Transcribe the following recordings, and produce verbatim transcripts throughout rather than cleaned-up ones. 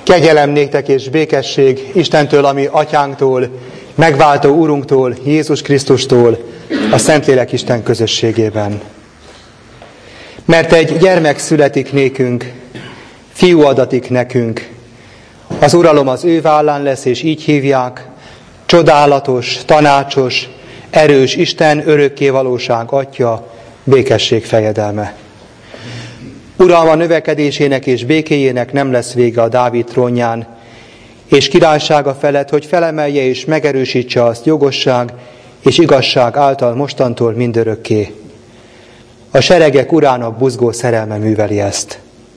Kegyelem néktek és békesség Istentől, ami atyánktól, megváltó Urunktól, Jézus Krisztustól, a Szentlélek Isten közösségében. Mert egy gyermek születik nékünk, fiú adatik nekünk. Az uralom az ő vállán lesz, és így hívják: Csodálatos, tanácsos, erős Isten, örökkévalóság Atya, békesség fejedelme. Uralma növekedésének és békéjének nem lesz vége a Dávid trónján, és királysága felett, hogy felemelje és megerősítse azt jogosság és igazság által mostantól mindörökké. A seregek urának buzgó szerelme műveli ezt.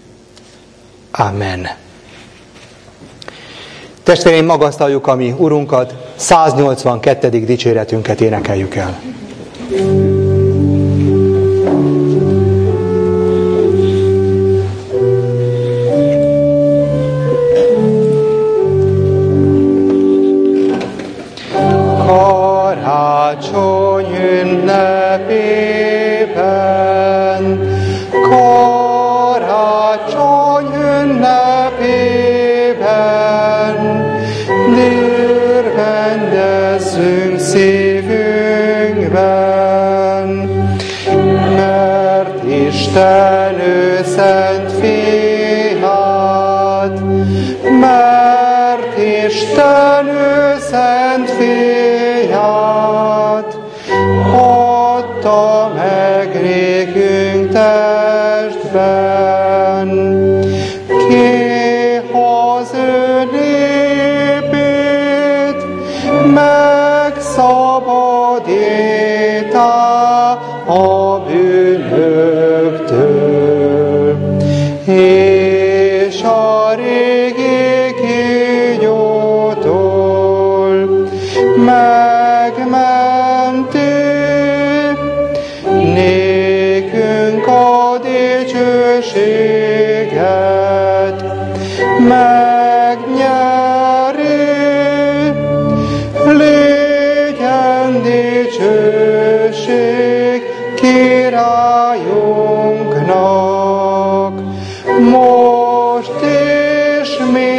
Amen. Testvéreim, magasztaljuk a mi Urunkat, száznyolcvankettedik dicséretünket énekeljük el. Karácsony ünnepében, karácsony ünnepében, örvendezzünk szívünkben, mert Isten ő szent fiát, mert Isten ő szent fiát, adta meg nékünk testben, ki az ő népét megszabadítá a bűnöktől, és a régi kígyótól megmenti, nékünk a dicsőséget megnyeri. Legyen dicsőség királyunknak, most és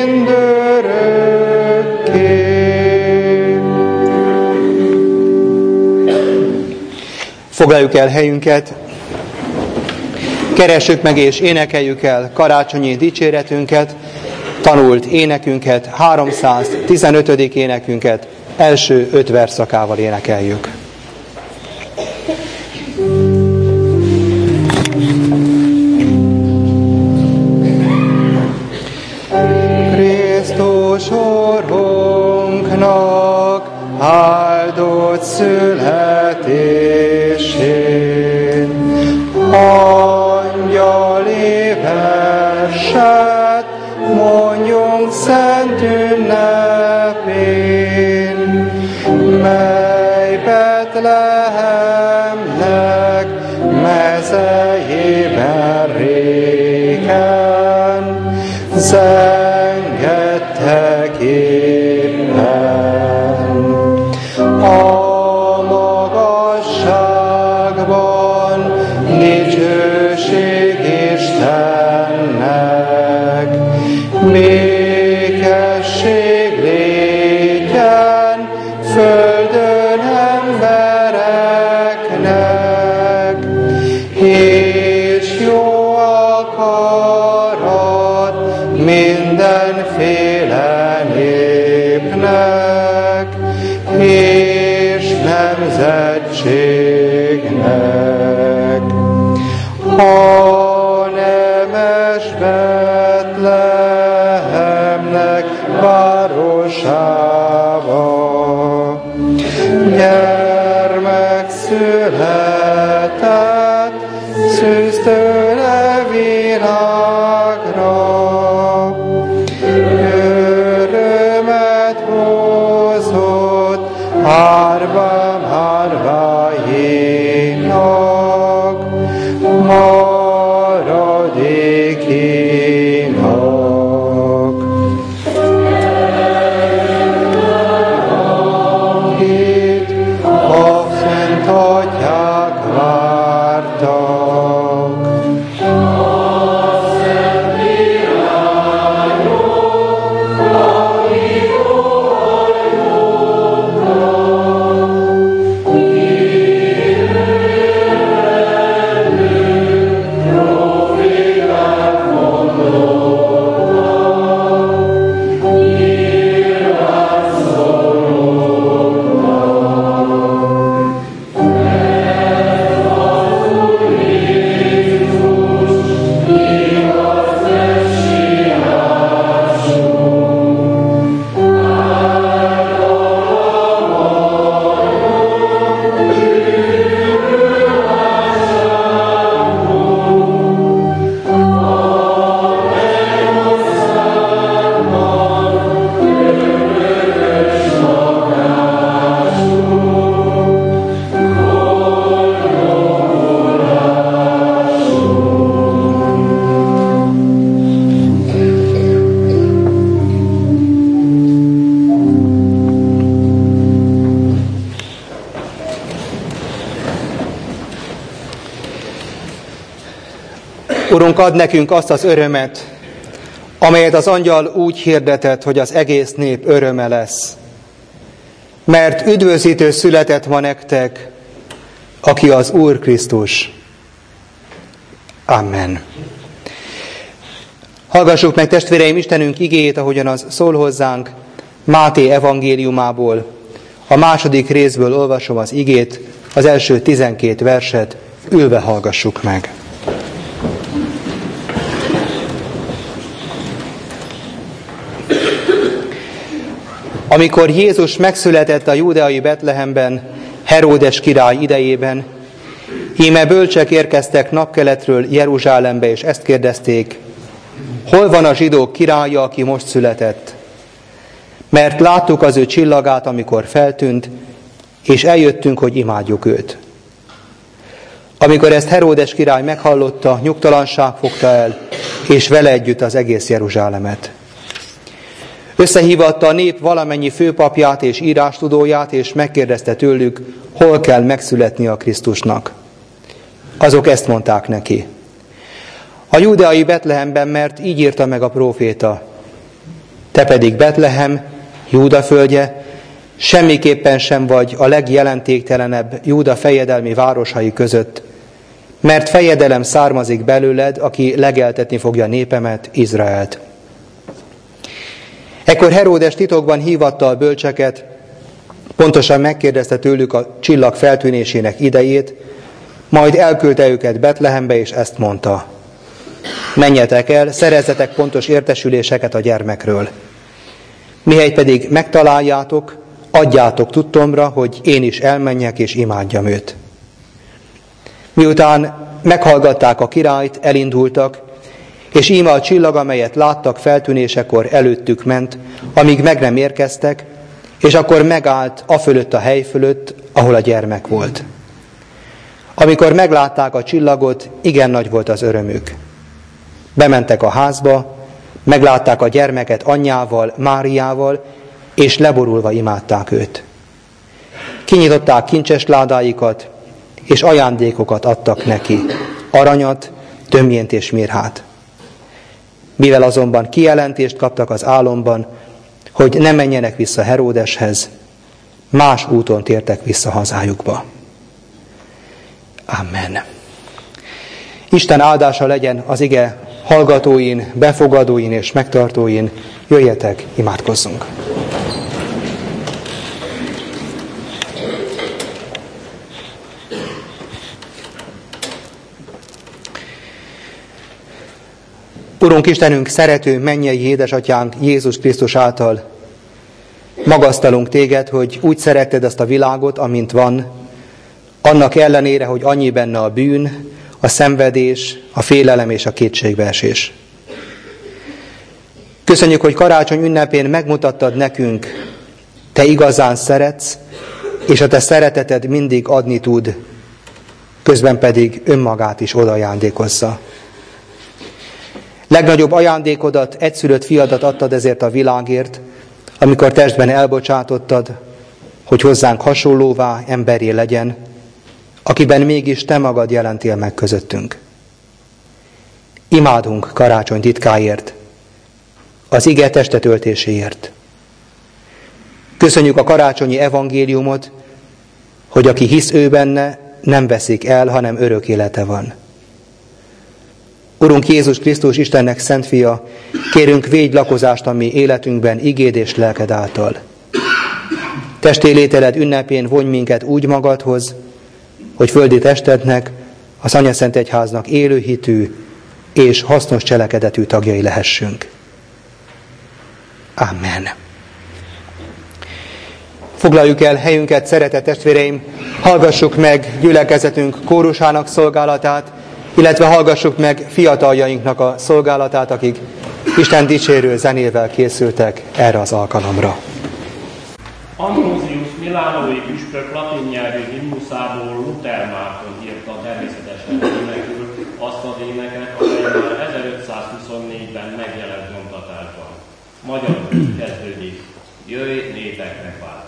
mindörökké. Foglaljuk el helyünket, keressük meg és énekeljük el karácsonyi dicséretünket, tanult énekünket, háromszáztizenötödik énekünket első öt versszakával énekeljük. Krisztus Urunknak áldott születésén, angyali verset mondjunk szent ünnepén, mely Betlehemnek mezejében régen zengedtek éppen. A magasságban dicsőség Istennek, békesség légyen földön embereknek, és jó akarat mindenféle népnek és nemzetségnek. A nemes Betlehemnek városába gyermek született, szűz tőle virágra, örömet hozott árvám árváinak, maradékinak. Urunk, add nekünk azt az örömet, amelyet az angyal úgy hirdetett, hogy az egész nép öröme lesz. Mert üdvözítő született ma nektek, aki az Úr Krisztus. Amen. Hallgassuk meg, testvéreim, Istenünk igéjét, ahogyan az szól hozzánk Máté evangéliumából. A második részből olvasom az igét, az első tizenkét verset, ülve hallgassuk meg. Amikor Jézus megszületett a júdeai Betlehemben, Heródes király idejében, íme bölcsek érkeztek napkeletről Jeruzsálembe, és ezt kérdezték: hol van a zsidók királya, aki most született? Mert láttuk az ő csillagát, amikor feltűnt, és eljöttünk, hogy imádjuk őt. Amikor ezt Heródes király meghallotta, nyugtalanság fogta el, és vele együtt az egész Jeruzsálemet. Összehívatta a nép valamennyi főpapját és írástudóját, és megkérdezte tőlük, hol kell megszületni a Krisztusnak. Azok ezt mondták neki: a júdeai Betlehemben, mert így írta meg a próféta. Te pedig Betlehem, Júda földje, semmiképpen sem vagy a legjelentéktelenebb Júda fejedelmi városai között, mert fejedelem származik belőled, aki legeltetni fogja népemet, Izraelt. Ekkor Heródes titokban hívatta a bölcseket, pontosan megkérdezte tőlük a csillag feltűnésének idejét, majd elküldte őket Betlehembe, és ezt mondta: menjetek el, szerezzetek pontos értesüléseket a gyermekről. Mihelyt pedig megtaláljátok, adjátok tudtomra, hogy én is elmenjek és imádjam őt. Miután meghallgatták a királyt, elindultak, és íme a csillag, amelyet láttak feltűnésekor, előttük ment, amíg meg nem érkeztek, és akkor megállt afölött a hely fölött, ahol a gyermek volt. Amikor meglátták a csillagot, igen nagy volt az örömük. Bementek a házba, meglátták a gyermeket anyjával, Máriával, és leborulva imádták őt. Kinyitották kincses ládáikat, és ajándékokat adtak neki, aranyat, tömjént és mirhát. Mivel azonban kijelentést kaptak az álomban, hogy ne menjenek vissza Heródeshez, más úton tértek vissza hazájukba. Amen. Isten áldása legyen az ige hallgatóin, befogadóin és megtartóin. Jöjjetek, imádkozzunk! Urunk Istenünk, szerető mennyei édesatyánk Jézus Krisztus által magasztalunk téged, hogy úgy szeretted ezt a világot, amint van, annak ellenére, hogy annyi benne a bűn, a szenvedés, a félelem és a kétségbeesés. Köszönjük, hogy karácsony ünnepén megmutattad nekünk, te igazán szeretsz, és a te szereteted mindig adni tud, közben pedig önmagát is odaajándékozza. Legnagyobb ajándékodat, egyszülött fiadat adtad ezért a világért, amikor testben elbocsátottad, hogy hozzánk hasonlóvá, emberré legyen, akiben mégis te magad jelentél meg közöttünk. Imádunk karácsony titkáért, az ige testetöltéséért. Köszönjük a karácsonyi evangéliumot, hogy aki hisz ő benne, nem veszik el, hanem örök élete van. Urunk Jézus Krisztus, Istennek szent fia, kérünk, védj lakozást a mi életünkben igéd és lelked által. Testélételed ünnepén vonj minket úgy magadhoz, hogy földi testednek, az Anyaszent Egyháznak élő hitű és hasznos cselekedetű tagjai lehessünk. Amen. Foglaljuk el helyünket, szeretett testvéreim, hallgassuk meg gyülekezetünk kórusának szolgálatát, illetve hallgassuk meg fiataljainknak a szolgálatát, akik Isten dicsérő zenével készültek erre az alkalomra. Ambrosius milánói püspök latin nyelvű himnuszából Luther Márton írta természetesen énekül azt az éneket, amely már ezerötszázhuszonnégyben megjelent nyomtatásban. Magyarul kezdődik: jöjj, népek megváltója!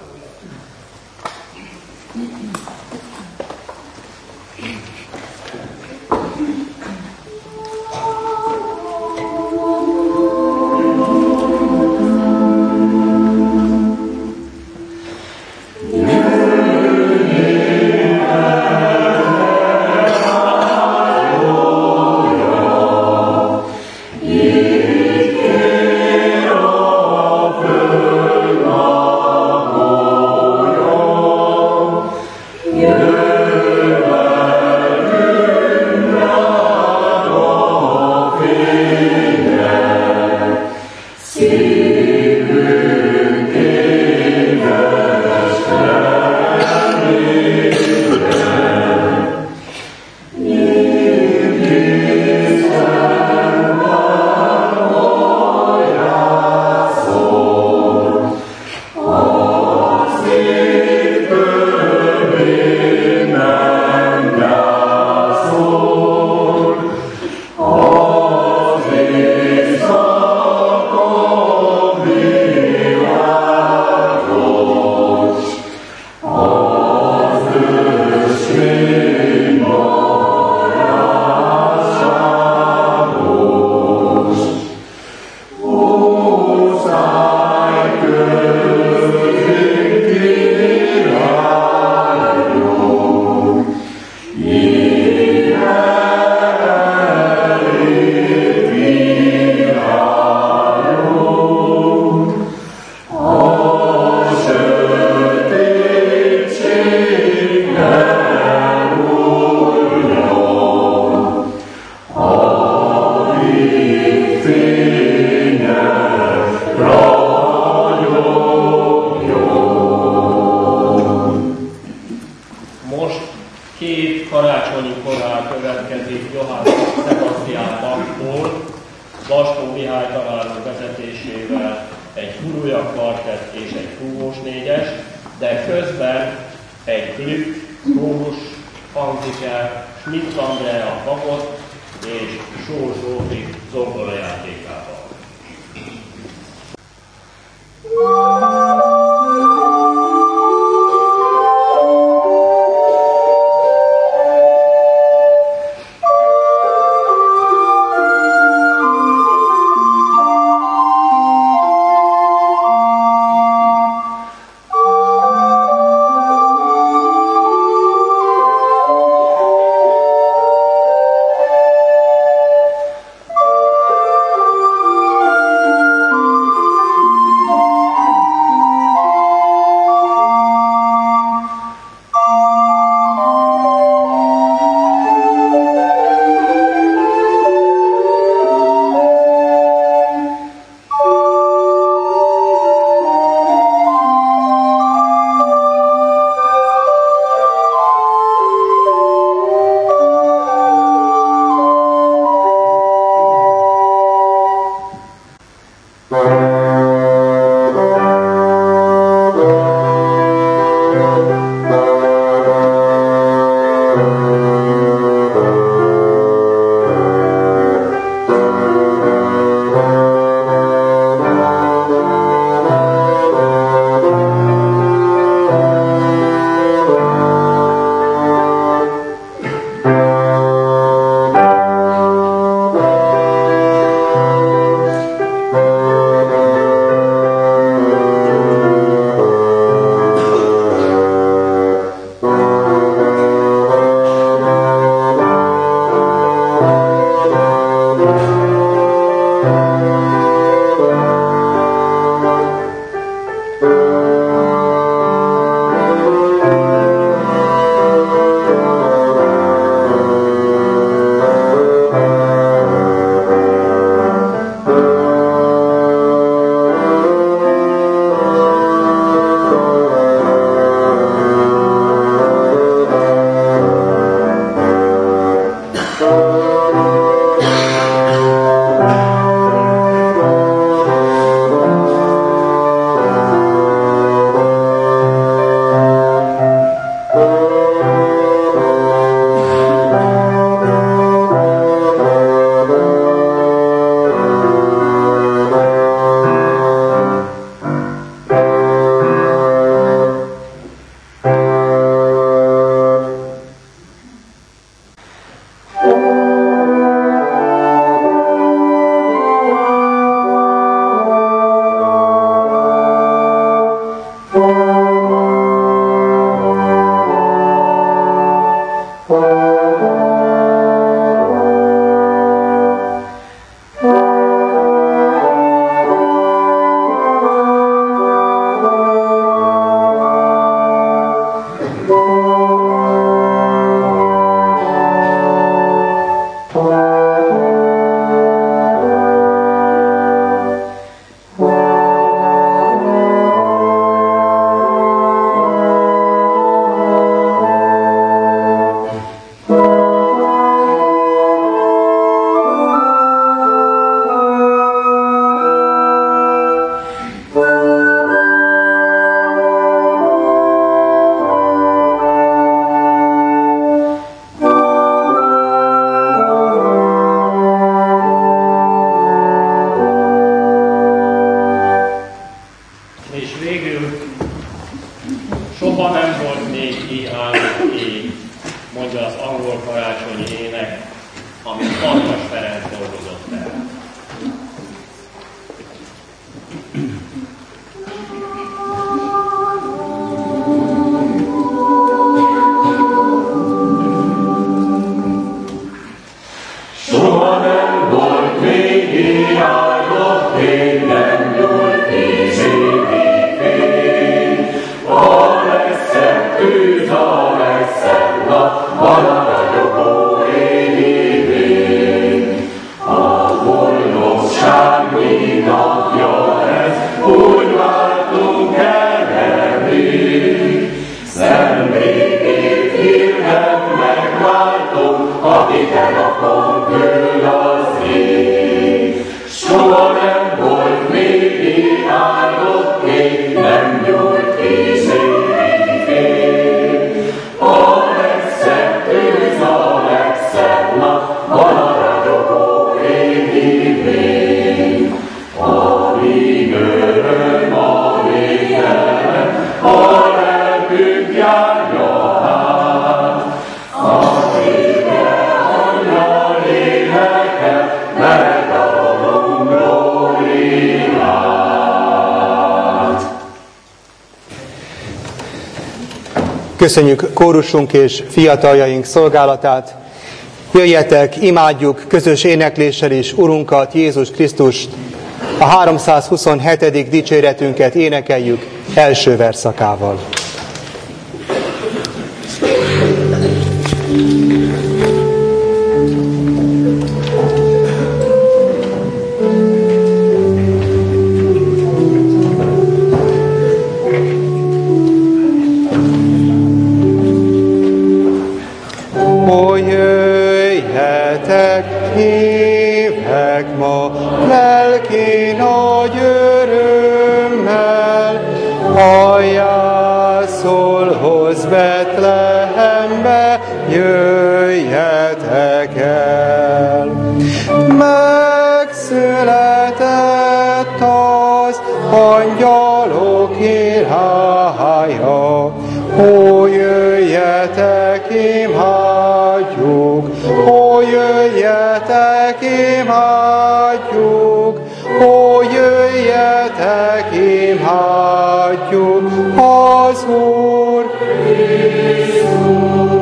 Alsó Mihály tanárok vezetésével egy Huruja kvartett és egy fúvós négyes, de közben egy klip, kórus hangzik el Schmidt Andrea fagot és Sós Zsófi zongorajátékával. Akit elapom kül az ég, Köszönjük kórusunk és fiataljaink szolgálatát. Jöjjetek, imádjuk közös énekléssel is Urunkat, Jézus Krisztust. A háromszázhuszonhetedik dicséretünket énekeljük első verszakával. Hívek ma lelki nagy örömmel, a jászolhoz Betlehembe jöjjetek el. Megszületett az angyalok királya, ó, jöjjetek, imádjuk, ó, jöjjetek, imádjuk, ó, jöjjetek, imádjuk az Úr Krisztust.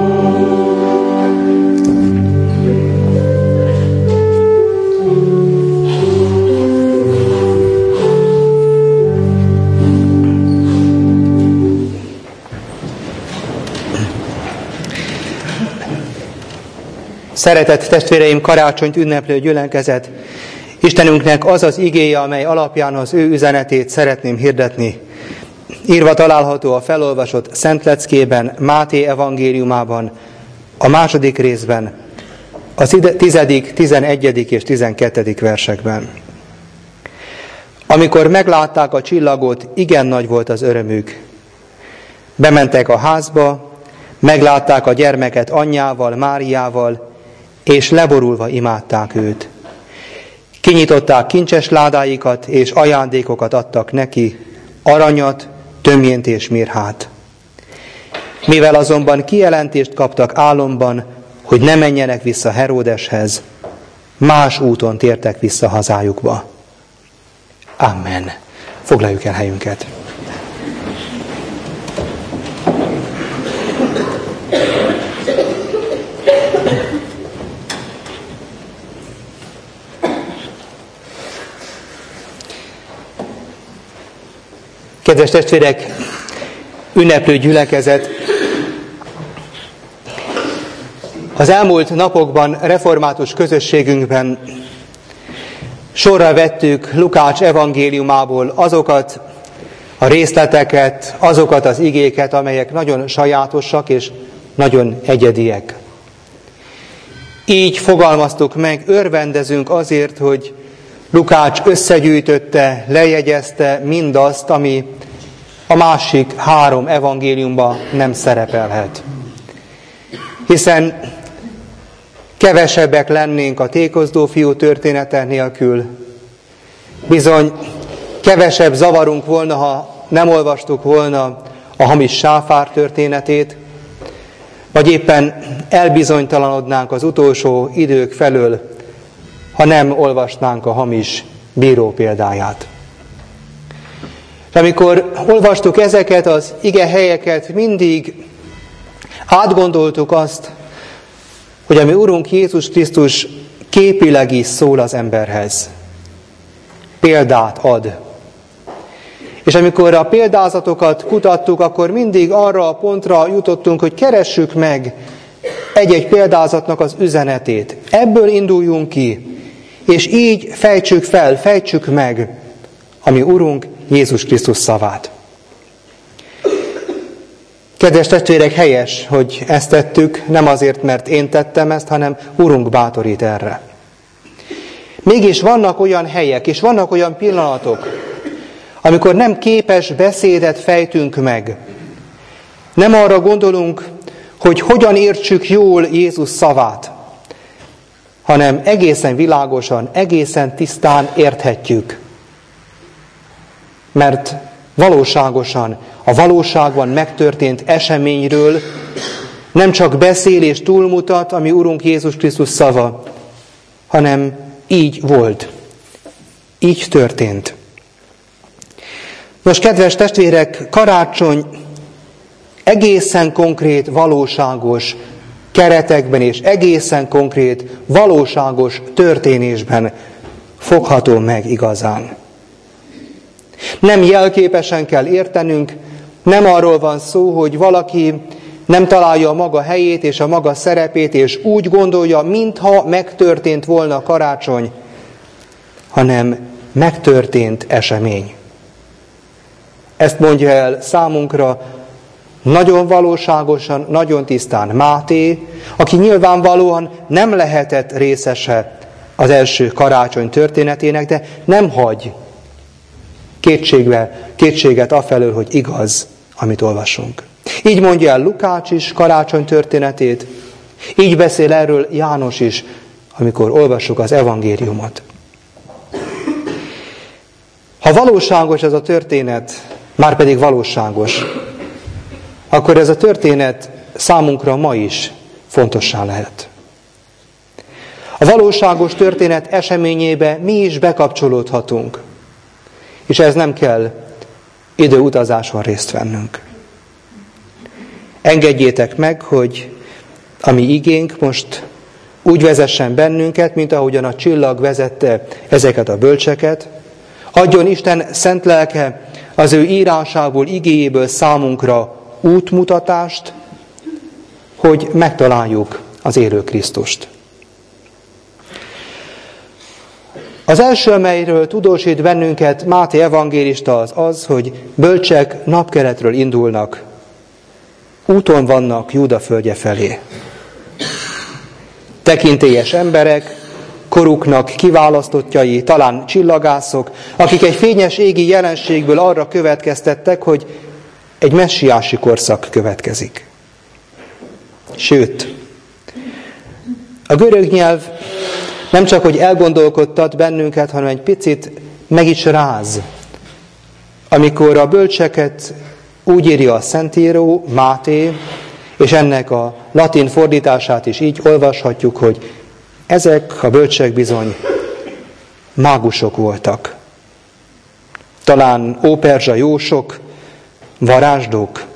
Szeretett testvéreim, karácsonyt ünneplő gyülekezet, Istenünknek az az igéje, amely alapján az ő üzenetét szeretném hirdetni. Írva található a felolvasott Szentleckében, Máté evangéliumában, a második részben, a tizedik, tizenegyedik és tizenkettedik versekben. Amikor meglátták a csillagot, igen nagy volt az örömük. Bementek a házba, meglátták a gyermeket anyjával, Máriával, és leborulva imádták őt. Kinyitották kincses ládáikat, és ajándékokat adtak neki, aranyat, tömjént és mirhát. Mivel azonban kijelentést kaptak álomban, hogy ne menjenek vissza Heródeshez, más úton tértek vissza hazájukba. Amen. Foglaljuk el helyünket. Kedves testvérek, ünneplő gyülekezet! Az elmúlt napokban református közösségünkben sorra vettük Lukács evangéliumából azokat a részleteket, azokat az igéket, amelyek nagyon sajátosak és nagyon egyediek. Így fogalmaztuk meg, örvendezünk azért, hogy Lukács összegyűjtötte, lejegyezte mindazt, ami a másik három evangéliumban nem szerepelhet. Hiszen kevesebbek lennénk a tékozdó fiú története nélkül. Bizony kevesebb zavarunk volna, ha nem olvastuk volna a hamis sáfár történetét, vagy éppen elbizonytalanodnánk az utolsó idők felől, ha nem olvasnánk a hamis bíró példáját. De amikor olvastuk ezeket az ige helyeket, mindig átgondoltuk azt, hogy a mi Urunk Jézus Krisztus képileg is szól az emberhez. Példát ad. És amikor a példázatokat kutattuk, akkor mindig arra a pontra jutottunk, hogy keressük meg egy-egy példázatnak az üzenetét. Ebből induljunk ki, és így fejtsük fel, fejtsük meg a mi Urunk Jézus Krisztus szavát. Kedves testvérek, helyes, hogy ezt tettük, nem azért, mert én tettem ezt, hanem Urunk bátorít erre. Mégis vannak olyan helyek, és vannak olyan pillanatok, amikor nem képes beszédet fejtünk meg. Nem arra gondolunk, hogy hogyan értsük jól Jézus szavát, hanem egészen világosan, egészen tisztán érthetjük. Mert valóságosan, a valóságban megtörtént eseményről nem csak beszél és túlmutat a mi Urunk Jézus Krisztus szava, hanem így volt. Így történt. Nos, kedves testvérek, karácsony egészen konkrét, valóságos keretekben és egészen konkrét, valóságos történésben fogható meg igazán. Nem jelképesen kell értenünk, nem arról van szó, hogy valaki nem találja a maga helyét és a maga szerepét, és úgy gondolja, mintha megtörtént volna karácsony, hanem megtörtént esemény. Ezt mondja el számunkra nagyon valóságosan, nagyon tisztán Máté, aki nyilvánvalóan nem lehetett részese az első karácsony történetének, de nem hagy kétségbe, kétséget afelől, hogy igaz, amit olvasunk. Így mondja el Lukács is karácsony történetét, így beszél erről János is, amikor olvassuk az evangéliumot. Ha valóságos ez a történet, már pedig valóságos, akkor ez a történet számunkra ma is fontossá lehet. A valóságos történet eseményébe mi is bekapcsolódhatunk, és ez nem kell időutazáson részt vennünk. Engedjétek meg, hogy a mi igénk most úgy vezessen bennünket, mint ahogyan a csillag vezette ezeket a bölcseket. Adjon Isten szent lelke az ő írásából, igéjéből számunkra útmutatást, hogy megtaláljuk az élő Krisztust. Az első, amelyről tudósít bennünket Máté evangélista, az az, hogy bölcsek napkeletről indulnak, úton vannak Júda földje felé. Tekintélyes emberek, koruknak kiválasztottjai, talán csillagászok, akik egy fényes égi jelenségből arra következtettek, hogy egy messiási korszak következik. Sőt, a görög nyelv nem csak, hogy elgondolkodtat bennünket, hanem egy picit meg is ráz, amikor a bölcseket úgy írja a Szentíró, Máté, és ennek a latin fordítását is így olvashatjuk, hogy ezek a bölcsek bizony mágusok voltak. Talán óperzsa jósok, varázsdók.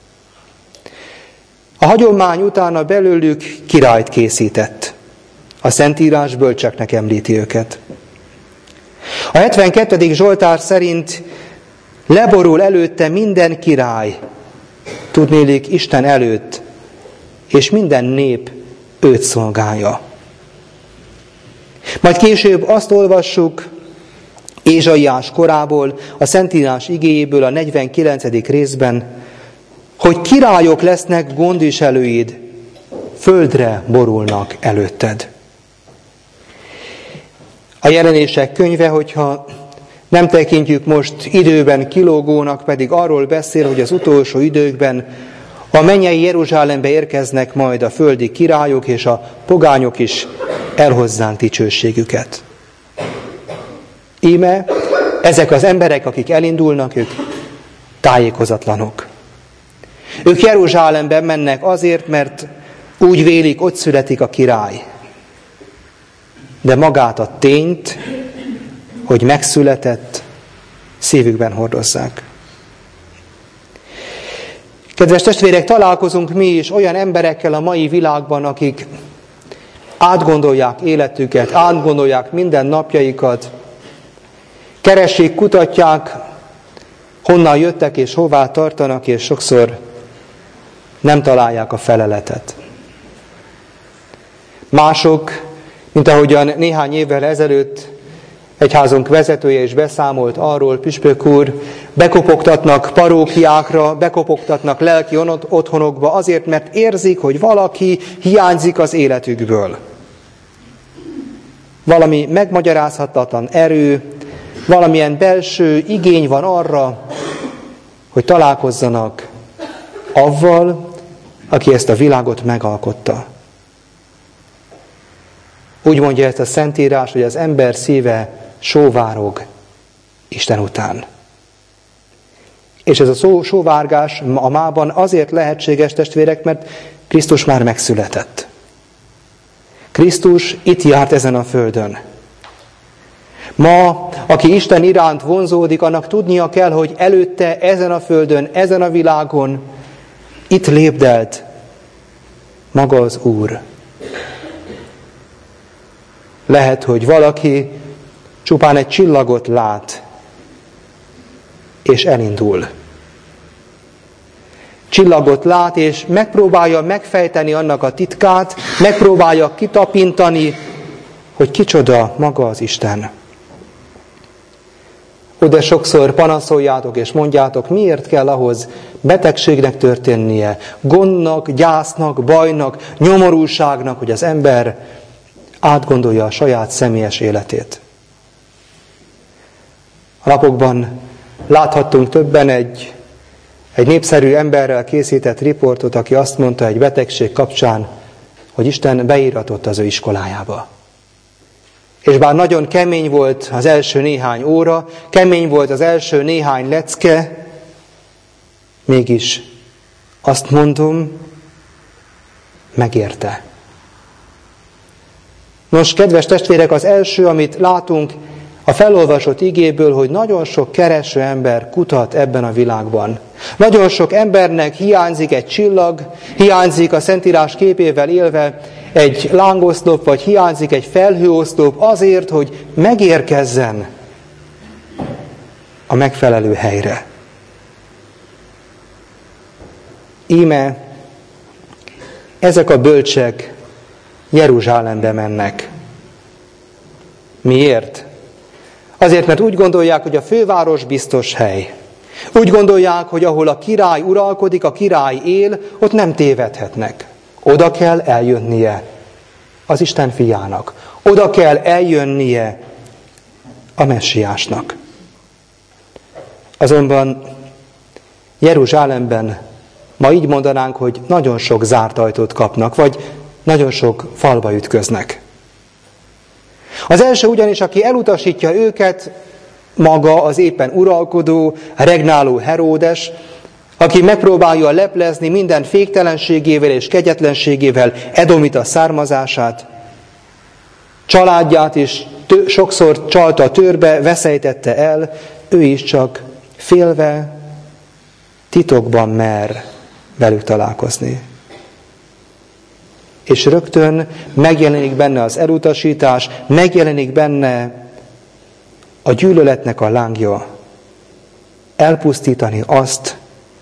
A hagyomány utána belőlük királyt készített. A Szentírás bölcseknek említi őket. A hetvenkettedik Zsoltár szerint leborul előtte minden király, tudnélik Isten előtt, és minden nép őt szolgálja. Majd később azt olvassuk Ézsaiás korából, a Szentírás igéjéből a negyvenkilencedik részben, hogy királyok lesznek gondviselőid, földre borulnak előtted. A Jelenések könyve, hogyha nem tekintjük most időben kilógónak, pedig arról beszél, hogy az utolsó időkben a mennyei Jeruzsálembe érkeznek majd a földi királyok, és a pogányok is elhozzánk dicsőségüket. Íme ezek az emberek, akik elindulnak, ők tájékozatlanok. Ők Jeruzsálembe mennek azért, mert úgy vélik, ott születik a király. De magát a tényt, hogy megszületett, szívükben hordozzák. Kedves testvérek, találkozunk mi is olyan emberekkel a mai világban, akik átgondolják életüket, átgondolják minden napjaikat, keresik, kutatják, honnan jöttek és hová tartanak, és sokszor nem találják a feleletet. Mások, mint ahogyan néhány évvel ezelőtt egyházunk vezetője is beszámolt arról, püspök úr, bekopogtatnak parókiákra, bekopogtatnak lelki otthonokba azért, mert érzik, hogy valaki hiányzik az életükből. Valami megmagyarázhatatlan erő, valamilyen belső igény van arra, hogy találkozzanak avval, aki ezt a világot megalkotta. Úgy mondja ezt a Szentírás, hogy az ember szíve sóvárog Isten után. És ez a szó, sóvárgás a mában azért lehetséges, testvérek, mert Krisztus már megszületett. Krisztus itt járt ezen a földön. Ma, aki Isten iránt vonzódik, annak tudnia kell, hogy előtte ezen a földön, ezen a világon itt lépdelt maga az Úr. Lehet, hogy valaki csupán egy csillagot lát, és elindul. Csillagot lát, és megpróbálja megfejteni annak a titkát, megpróbálja kitapintani, hogy kicsoda maga az Isten. Oda sokszor panaszoljátok és mondjátok, miért kell ahhoz betegségnek történnie, gondnak, gyásznak, bajnak, nyomorúságnak, hogy az ember átgondolja a saját személyes életét. A napokban láthattunk többen egy, egy népszerű emberrel készített riportot, aki azt mondta egy betegség kapcsán, hogy Isten beíratott az ő iskolájába. És bár nagyon kemény volt az első néhány óra, kemény volt az első néhány lecke, mégis azt mondom, megérte. Nos, kedves testvérek, az első, amit látunk a felolvasott igéből, hogy nagyon sok kereső ember kutat ebben a világban. Nagyon sok embernek hiányzik egy csillag, hiányzik a Szentírás képével élve egy lángoszlop, vagy hiányzik egy felhőoszlop azért, hogy megérkezzen a megfelelő helyre. Íme ezek a bölcsek Jeruzsálembe mennek. Miért? Azért, mert úgy gondolják, hogy a főváros biztos hely. Úgy gondolják, hogy ahol a király uralkodik, a király él, ott nem tévedhetnek. Oda kell eljönnie az Isten fiának. Oda kell eljönnie a messiásnak. Azonban Jeruzsálemben ma így mondanánk, hogy nagyon sok zárt ajtót kapnak, vagy nagyon sok falba ütköznek. Az első ugyanis, aki elutasítja őket, maga az éppen uralkodó, regnáló Heródes, aki megpróbálja leplezni minden féktelenségével és kegyetlenségével edomita származását, családját is tő, sokszor csalta törbe, veszejtette el, ő is csak félve, titokban mer velük találkozni. És rögtön megjelenik benne az elutasítás, megjelenik benne a gyűlöletnek a lángja. Elpusztítani azt,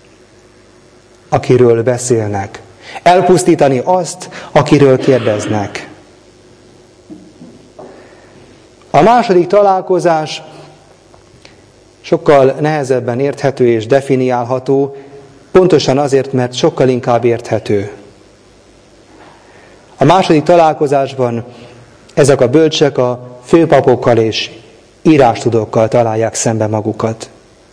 akiről beszélnek. Elpusztítani azt, akiről kérdeznek. A második találkozás sokkal nehezebben érthető és definiálható, pontosan azért, mert sokkal inkább érthető. A második találkozásban ezek a bölcsek a főpapokkal és írástudókkal találják szembe magukat.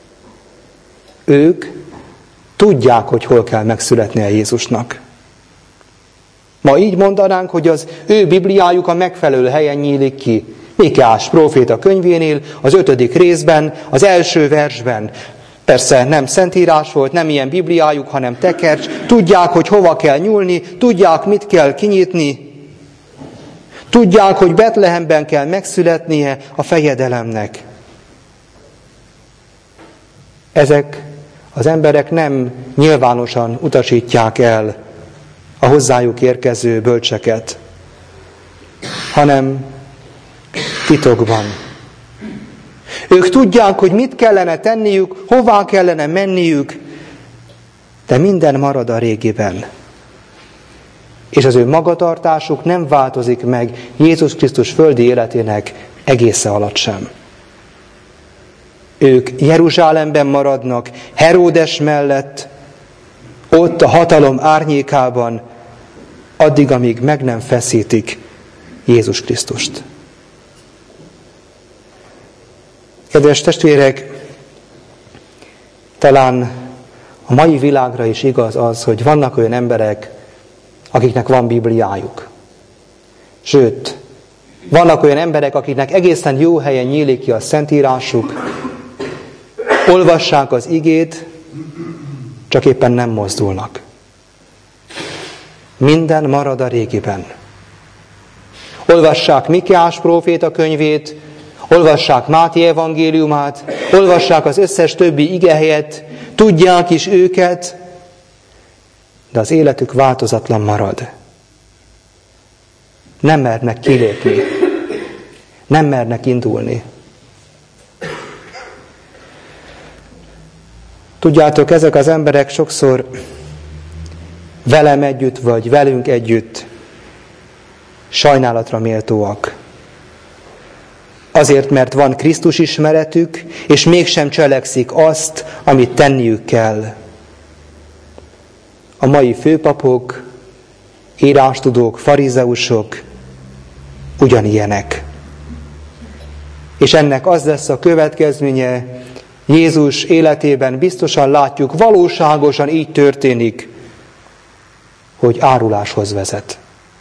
Ők tudják, hogy hol kell megszületnie Jézusnak. Ma így mondanánk, hogy az ő Bibliájuk a megfelelő helyen nyílik ki. Mikeás próféta könyvénél, az ötödik részben, az első versben. Persze nem szentírás volt, nem ilyen Bibliájuk, hanem tekercs. Tudják, hogy hova kell nyúlni, tudják, mit kell kinyitni. Tudják, hogy Betlehemben kell megszületnie a fejedelemnek. Ezek az emberek nem nyilvánosan utasítják el a hozzájuk érkező bölcseket, hanem titokban. Ők tudják, hogy mit kellene tenniük, hová kellene menniük, de minden marad a régiben. És az ő magatartásuk nem változik meg Jézus Krisztus földi életének egésze alatt sem. Ők Jeruzsálemben maradnak, Heródes mellett, ott a hatalom árnyékában, addig, amíg meg nem feszítik Jézus Krisztust. Kedves testvérek, talán a mai világra is igaz az, hogy vannak olyan emberek, akiknek van Bibliájuk. Sőt, vannak olyan emberek, akiknek egészen jó helyen nyílik ki a Szentírásuk, olvassák az igét, csak éppen nem mozdulnak. Minden marad a régiben. Olvassák Mikeás próféta könyvét, olvassák Máté evangéliumát, olvassák az összes többi igehelyet, tudják is őket, de az életük változatlan marad. Nem mernek kilépni, nem mernek indulni. Tudjátok, ezek az emberek sokszor velem együtt, vagy velünk együtt sajnálatra méltóak. Azért, mert van Krisztus ismeretük, és mégsem cselekszik azt, amit tenniük kell. A mai főpapok, írástudók, farizeusok ugyanilyenek. És ennek az lesz a következménye, Jézus életében biztosan látjuk, valóságosan így történik, hogy áruláshoz vezet.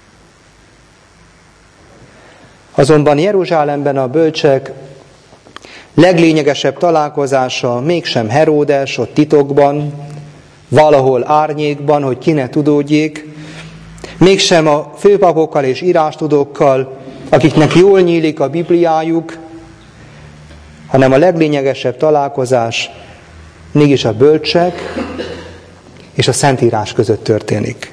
Azonban Jeruzsálemben a bölcsek leglényegesebb találkozása mégsem Heródes, ott titokban, valahol árnyékban, hogy ki ne tudódjék, mégsem a főpapokkal és írástudókkal, akiknek jól nyílik a Bibliájuk, hanem a leglényegesebb találkozás mégis a bölcsek és a Szentírás között történik.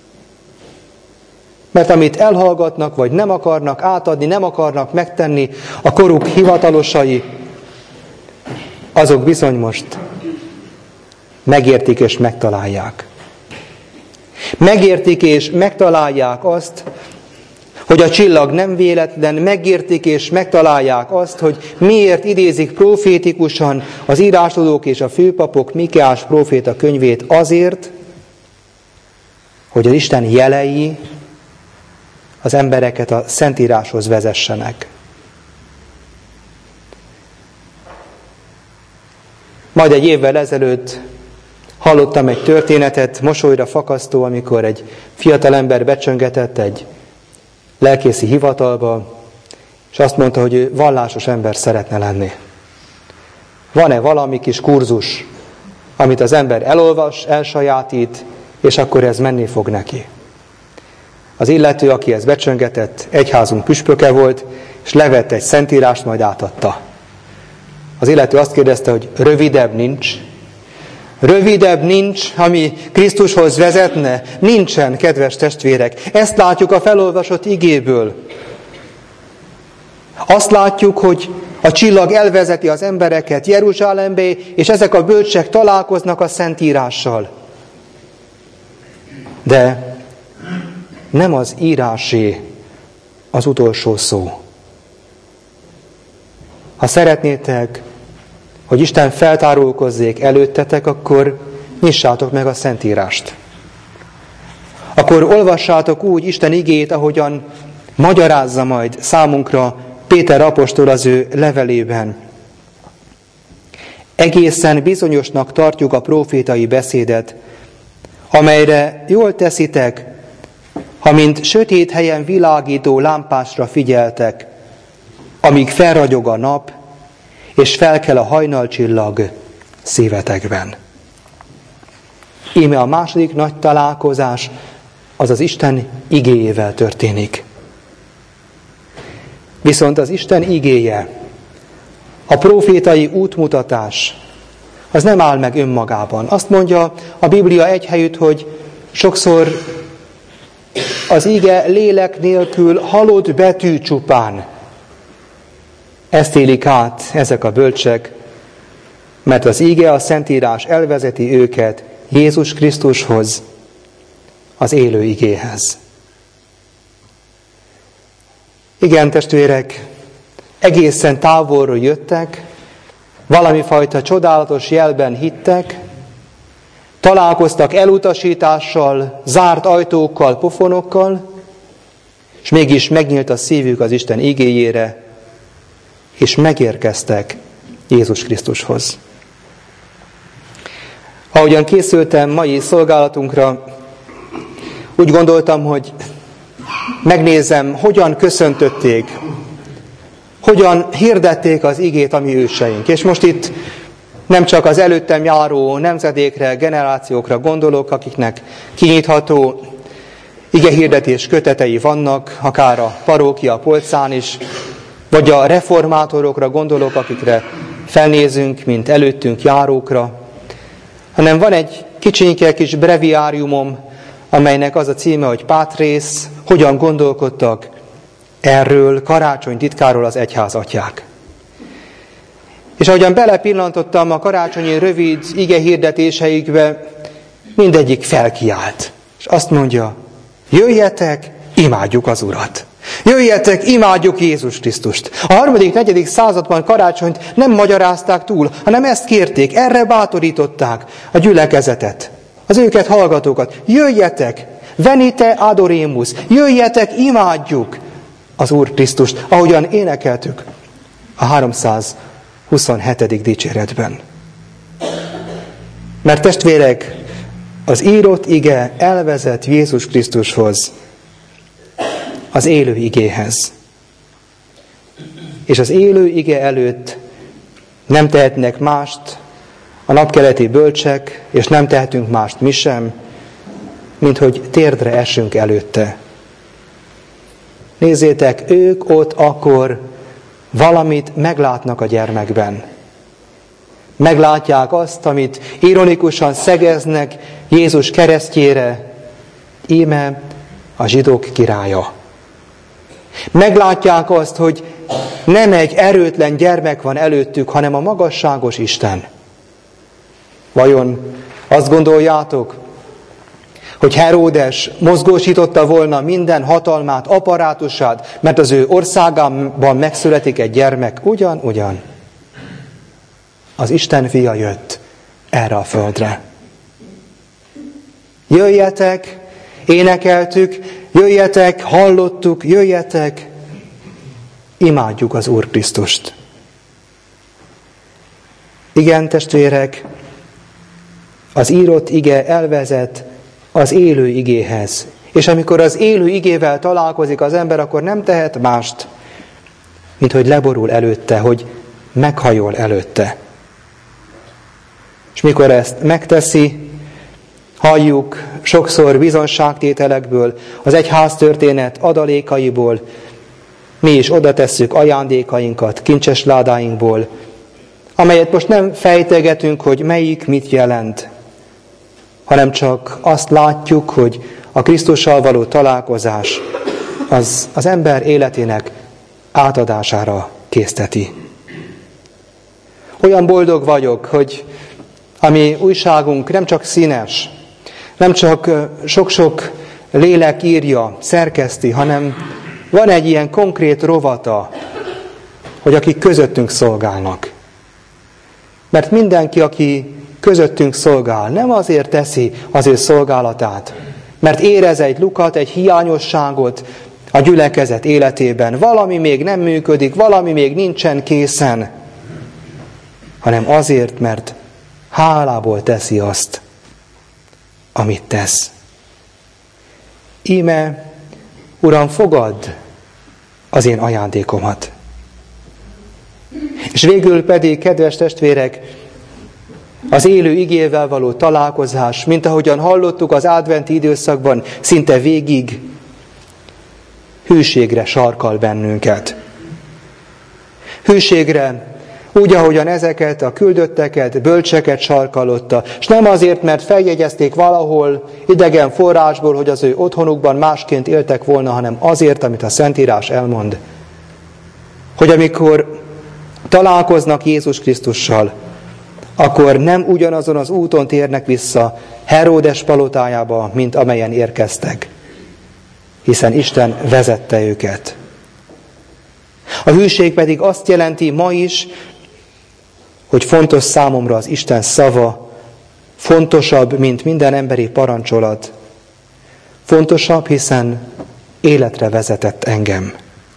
Mert amit elhallgatnak, vagy nem akarnak átadni, nem akarnak megtenni a koruk hivatalosai, azok bizony most megértik és megtalálják. Megértik és megtalálják azt, hogy a csillag nem véletlen, megértik és megtalálják azt, hogy miért idézik profétikusan az írástudók és a főpapok Mikeás próféta könyvét azért, hogy az Isten jelei az embereket a Szentíráshoz vezessenek. Majd egy évvel ezelőtt hallottam egy történetet, mosolyra fakasztó, amikor egy fiatalember becsöngetett egy lelkészi hivatalba, és azt mondta, hogy ő vallásos ember szeretne lenni. Van-e valami kis kurzus, amit az ember elolvas, elsajátít, és akkor ez menni fog neki? Az illető, aki ezt becsöngetett, egyházunk püspöke volt, és levett egy szentírást, majd átadta. Az illető azt kérdezte, hogy rövidebb nincs. Rövidebb nincs, ami Krisztushoz vezetne? Nincsen, kedves testvérek. Ezt látjuk a felolvasott igéből. Azt látjuk, hogy a csillag elvezeti az embereket Jeruzsálembe, és ezek a bölcsek találkoznak a Szentírással. De nem az írásé az utolsó szó. Ha szeretnétek, hogy Isten feltárulkozzék előttetek, akkor nyissátok meg a Szentírást. Akkor olvassátok úgy Isten igéjét, ahogyan magyarázza majd számunkra Péter apostol az ő levelében. Egészen bizonyosnak tartjuk a prófétai beszédet, amelyre jól teszitek, ha mint sötét helyen világító lámpásra figyeltek, amíg felragyog a nap, és felkel a hajnalcsillag szívetekben. Íme a második nagy találkozás, az az Isten igéjével történik. Viszont az Isten igéje, a prófétai útmutatás, az nem áll meg önmagában. Azt mondja a Biblia egy helyütt, hogy sokszor az ige lélek nélkül halott betű csupán. Ezt élik át ezek a bölcsek, mert az ige, a Szentírás elvezeti őket Jézus Krisztushoz, az élő igéhez. Igen, testvérek, egészen távolról jöttek, valami fajta csodálatos jelben hittek, találkoztak elutasítással, zárt ajtókkal, pofonokkal, és mégis megnyílt a szívük az Isten igéjére, és megérkeztek Jézus Krisztushoz. Ahogyan készültem mai szolgálatunkra, úgy gondoltam, hogy megnézem, hogyan köszöntötték, hogyan hirdették az igét a mi őseink. És most itt nem csak az előttem járó nemzedékre, generációkra gondolok, akiknek kinyitható igehirdetés kötetei vannak, akár a parókia polcán is, vagy a reformátorokra gondolok, akikre felnézünk, mint előttünk járókra, hanem van egy kicsinke kis breviáriumom, amelynek az a címe, hogy Pátrész, hogyan gondolkodtak erről Karácsony titkáról az egyház atyák. És ahogyan belepillantottam a karácsonyi rövid ige hirdetéseikbe, mindegyik felkiált. És azt mondja, jöjjetek, imádjuk az Urat. Jöjjetek, imádjuk Jézus Krisztust. A harmadik, negyedik században karácsonyt nem magyarázták túl, hanem ezt kérték, erre bátorították a gyülekezetet, az őket hallgatókat. Jöjjetek, venite adoremus, jöjjetek, imádjuk az Úr Krisztust, ahogyan énekeltük a háromszázhuszonhetedik dicséretben. Mert testvérek, az írott ige elvezet Jézus Krisztushoz, az élő igéhez. És az élő ige előtt nem tehetnek mást a napkeleti bölcsek, és nem tehetünk mást mi sem, mint hogy térdre esünk előtte. Nézzétek, ők ott akkor valamit meglátnak a gyermekben. Meglátják azt, amit ironikusan szegeznek Jézus keresztjére, íme a zsidók királya. Meglátják azt, hogy nem egy erőtlen gyermek van előttük, hanem a magasságos Isten. Vajon azt gondoljátok, hogy Heródes mozgósította volna minden hatalmát, apparátusát, mert az ő országában megszületik egy gyermek? Ugyan, ugyan. Az Isten fia jött erre a földre. Jöjjetek, énekeltük, jöjjetek, hallottuk, jöjjetek, imádjuk az Úr Krisztust. Igen, testvérek, az írott ige elvezet az élő igéhez. És amikor az élő igével találkozik az ember, akkor nem tehet mást, mint hogy leborul előtte, hogy meghajol előtte. És mikor ezt megteszi, halljuk sokszor bizonságtételekből, az egyház történet adalékaiból, mi is oda tesszük ajándékainkat kincses ládáinkból, amelyet most nem fejtegetünk, hogy melyik mit jelent, hanem csak azt látjuk, hogy a Krisztussal való találkozás az, az ember életének átadására készteti. Olyan boldog vagyok, hogy a mi újságunk nem csak színes, nem csak sok-sok lélek írja, szerkeszti, hanem van egy ilyen konkrét rovata, hogy akik közöttünk szolgálnak. Mert mindenki, aki közöttünk szolgál, nem azért teszi az ő szolgálatát, mert érez egy lukat, egy hiányosságot a gyülekezet életében. Valami még nem működik, valami még nincsen készen, hanem azért, mert hálából teszi azt, amit tesz. Íme, Uram, fogadd az én ajándékomat. És végül pedig, kedves testvérek, az élő igével való találkozás, mint ahogyan hallottuk az adventi időszakban, szinte végig hűségre sarkal bennünket. Hűségre, úgy, ahogyan ezeket a küldötteket, bölcseket sarkalotta, és nem azért, mert feljegyezték valahol idegen forrásból, hogy az ő otthonukban másként éltek volna, hanem azért, amit a Szentírás elmond, hogy amikor találkoznak Jézus Krisztussal, akkor nem ugyanazon az úton térnek vissza Heródes palotájába, mint amelyen érkeztek, hiszen Isten vezette őket. A hűség pedig azt jelenti ma is, hogy fontos számomra az Isten szava, fontosabb, mint minden emberi parancsolat. Fontosabb, hiszen életre vezetett engem.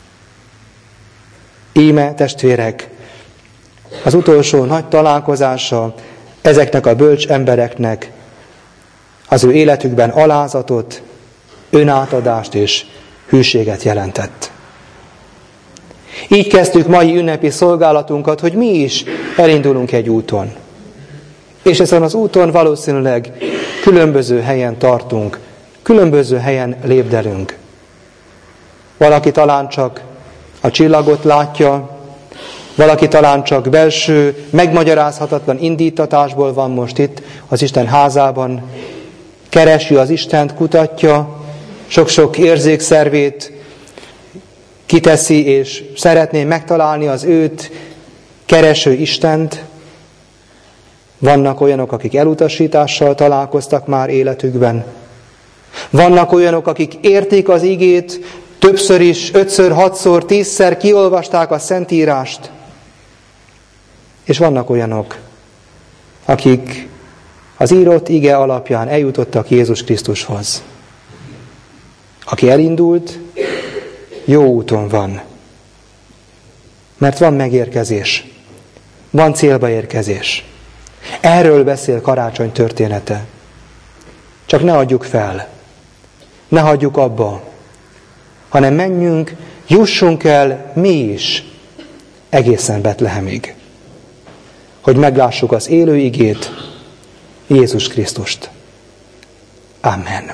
Íme, testvérek, az utolsó nagy találkozása ezeknek a bölcs embereknek az ő életükben alázatot, önátadást és hűséget jelentett. Így kezdtük mai ünnepi szolgálatunkat, hogy mi is elindulunk egy úton. És ezen az úton valószínűleg különböző helyen tartunk, különböző helyen lépdelünk. Valaki talán csak a csillagot látja, Valaki talán csak belső, megmagyarázhatatlan indítatásból van most itt az Isten házában. Keresi az Istent, kutatja, sok-sok érzékszervét kiteszi, és szeretné megtalálni az őt kereső Istent. Vannak olyanok, akik elutasítással találkoztak már életükben. Vannak olyanok, akik érték az igét, többször is, ötször, hatszor, tízszer kiolvasták a Szentírást. És vannak olyanok, akik az írott ige alapján eljutottak Jézus Krisztushoz. Aki elindult, jó úton van. Mert van megérkezés, van célba érkezés. Erről beszél karácsony története. Csak ne adjuk fel, ne hagyjuk abba, hanem menjünk, jussunk el mi is egészen Betlehemig, hogy meglássuk az élő igét, Jézus Krisztust. Amen.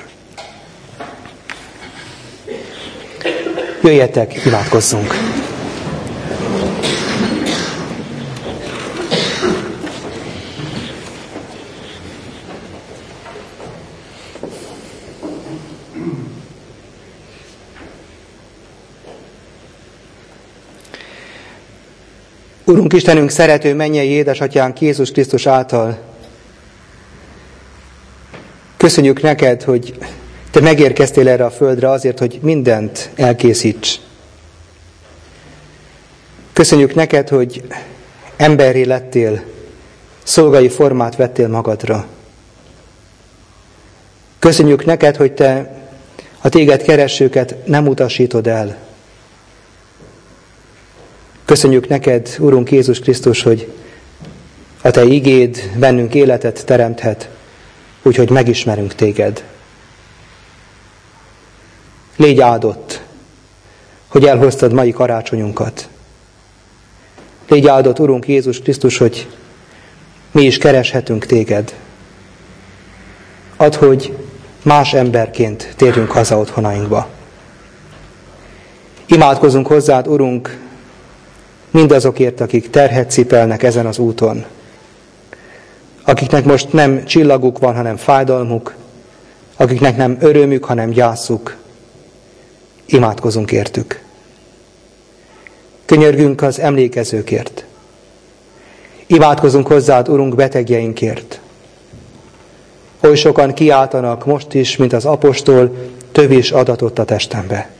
Jöjjetek, imádkozzunk! Urunk Istenünk, szerető mennyei édesatyánk Jézus Krisztus által, köszönjük neked, hogy te megérkeztél erre a földre azért, hogy mindent elkészíts. Köszönjük neked, hogy emberré lettél, szolgai formát vettél magadra. Köszönjük neked, hogy te a téged keresőket nem utasítod el. Köszönjük neked, Urunk Jézus Krisztus, hogy a te igéd bennünk életet teremthet, úgyhogy megismerünk téged. Légy áldott, hogy elhoztad mai karácsonyunkat. Légy áldott, Urunk Jézus Krisztus, hogy mi is kereshetünk téged. Add, hogy más emberként térjünk haza otthonainkba. Imádkozunk hozzád, Urunk, mindazokért, akik terhet cipelnek ezen az úton. Akiknek most nem csillaguk van, hanem fájdalmuk. Akiknek nem örömük, hanem gyászuk. Imádkozunk értük. Könyörgünk az emlékezőkért. Imádkozunk hozzád, Urunk, betegjeinkért. Oly sokan kiáltanak most is, mint az apostol, tövés adatot a testembe.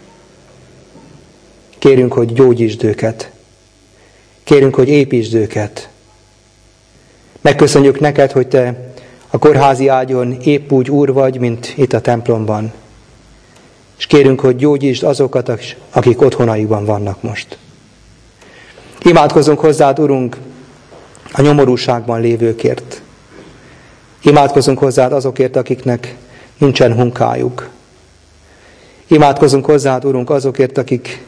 Kérünk, hogy gyógyítsd őket. Kérünk, hogy építsd őket. Megköszönjük neked, hogy te a kórházi ágyon épp úgy úr vagy, mint itt a templomban. És kérünk, hogy gyógyítsd azokat, akik otthonaikban vannak most. Imádkozunk hozzád, Urunk, a nyomorúságban lévőkért. Imádkozunk hozzád azokért, akiknek nincsen munkájuk. Imádkozunk hozzád, Urunk, azokért, akik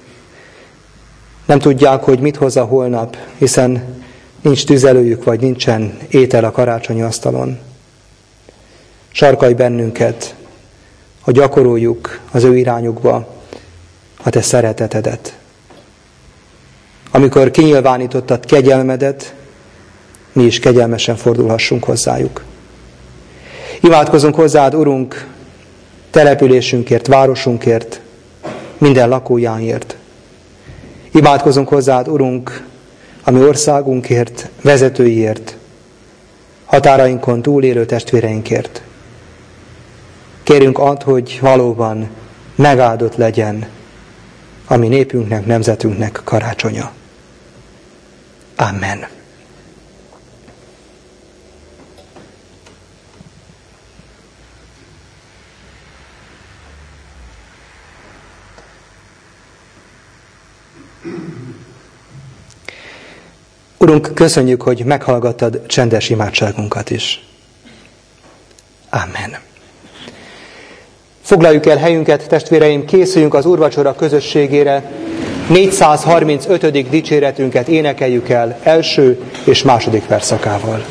nem tudják, hogy mit hoz a holnap, hiszen nincs tüzelőjük, vagy nincsen étel a karácsonyi asztalon. Sarkalj bennünket, hogy gyakoroljuk az ő irányukba a te szeretetedet. Amikor kinyilvánítottad kegyelmedet, mi is kegyelmesen fordulhassunk hozzájuk. Imádkozunk hozzád, Urunk, településünkért, városunkért, minden lakójáért. Imádkozunk hozzád, Urunk, a mi országunkért, vezetőiért, határainkon túlélő testvéreinkért. Kérünk add, hogy valóban megáldott legyen a mi népünknek, nemzetünknek karácsonya. Amen. Urunk, köszönjük, hogy meghallgattad csendes imádságunkat is. Amen. Foglaljuk el helyünket, testvéreim, készüljünk az úrvacsora közösségére. négyszázharmincötödik dicséretünket énekeljük el első és második versszakával.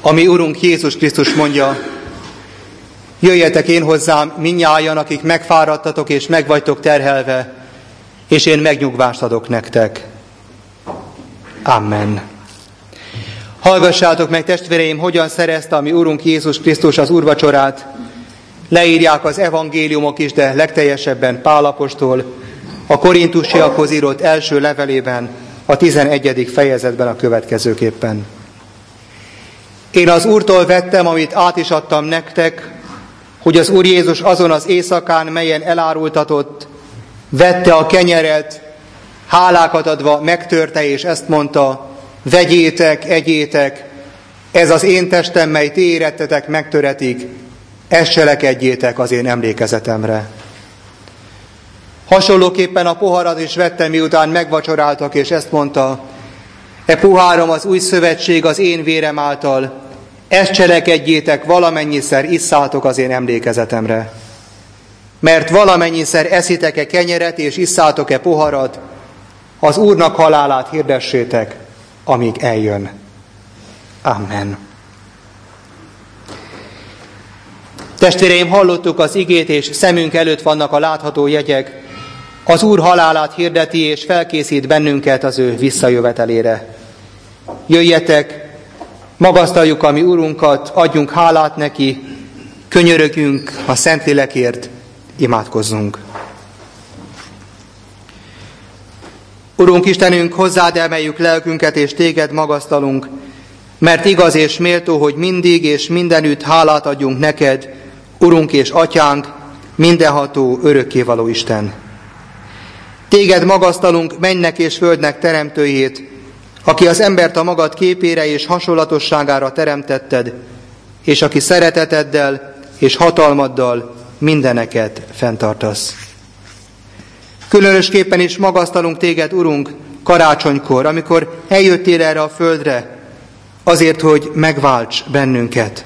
ami Urunk Jézus Krisztus mondja: jöjjetek én hozzám mindnyájan, akik megfáradtatok és meg vagytok terhelve, és én megnyugvást adok nektek. Amen. Hallgassátok meg, testvéreim, hogyan szerezte a mi Urunk Jézus Krisztus az úrvacsorát. Leírják az evangéliumok is, de legteljesebben Pál apostol a korintusiakhoz írott első levelében, a tizenegyedik fejezetben a következőképpen. Én az Úrtól vettem, amit át is adtam nektek, hogy az Úr Jézus azon az éjszakán, melyen elárultatott, vette a kenyeret, hálákat adva megtörte, és ezt mondta: vegyétek, egyétek, ez az én testem, mely ti érettetek, megtöretik, ezt cselekedjétek az én emlékezetemre. Hasonlóképpen a poharat is vette, miután megvacsoráltak, és ezt mondta: e pohárom az új szövetség az én vérem által, ezt cselekedjétek, valamennyiszer isszátok az én emlékezetemre. Mert valamennyiszer eszitek-e kenyeret, és isszátok-e poharat, az Úrnak halálát hirdessétek, amíg eljön. Amen. Testvéreim, hallottuk az igét, és szemünk előtt vannak a látható jegyek. Az Úr halálát hirdeti, és felkészít bennünket az ő visszajövetelére. Jöjjetek, magasztaljuk a mi Urunkat, adjunk hálát neki, könyörögjünk a Szentlélekért, imádkozzunk. Urunk Istenünk, hozzád emeljük lelkünket, és téged magasztalunk, mert igaz és méltó, hogy mindig és mindenütt hálát adjunk neked, Urunk és Atyánk, mindenható, örökkévaló Isten. Téged magasztalunk, mennek és földnek teremtőjét, aki az embert a magad képére és hasonlatosságára teremtetted, és aki szereteteddel és hatalmaddal mindeneket fenntartasz. Különösképpen is magasztalunk téged, Urunk, karácsonykor, amikor eljöttél erre a földre, azért, hogy megválts bennünket.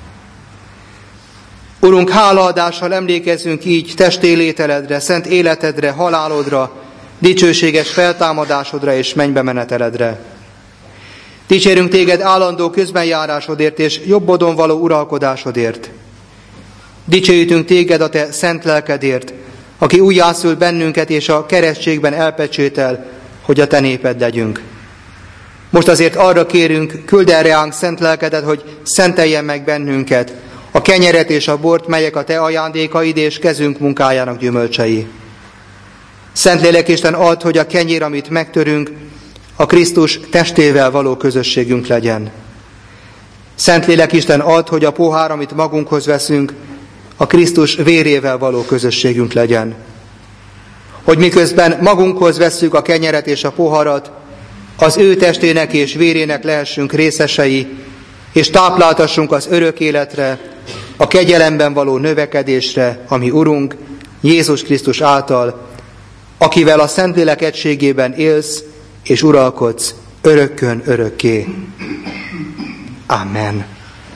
Urunk, hálaadással emlékezzünk így testélételedre, szent életedre, halálodra, dicsőséges feltámadásodra és mennybe meneteledre. Dicsérünk téged állandó közbenjárásodért és jobbodon való uralkodásodért. Dicsőítünk téged a te szent lelkedért, aki újjászül bennünket és a keresztségben elpecsétel, hogy a te néped legyünk. Most azért arra kérünk, küld el reánk szent lelkedet, hogy szenteljen meg bennünket, a kenyeret és a bort, melyek a te ajándékaid és kezünk munkájának gyümölcsei. Szentlélek Isten, add, hogy a kenyér, amit megtörünk, a Krisztus testével való közösségünk legyen. Szentlélek Isten, add, hogy a pohár, amit magunkhoz veszünk, a Krisztus vérével való közösségünk legyen. Hogy miközben magunkhoz vesszük a kenyeret és a poharat, az ő testének és vérének lehessünk részesei, és tápláltassunk az örök életre, a kegyelemben való növekedésre, ami Urunk, Jézus Krisztus által, akivel a Szentlélek egységében élsz és uralkodsz örökkön örökké. Amen.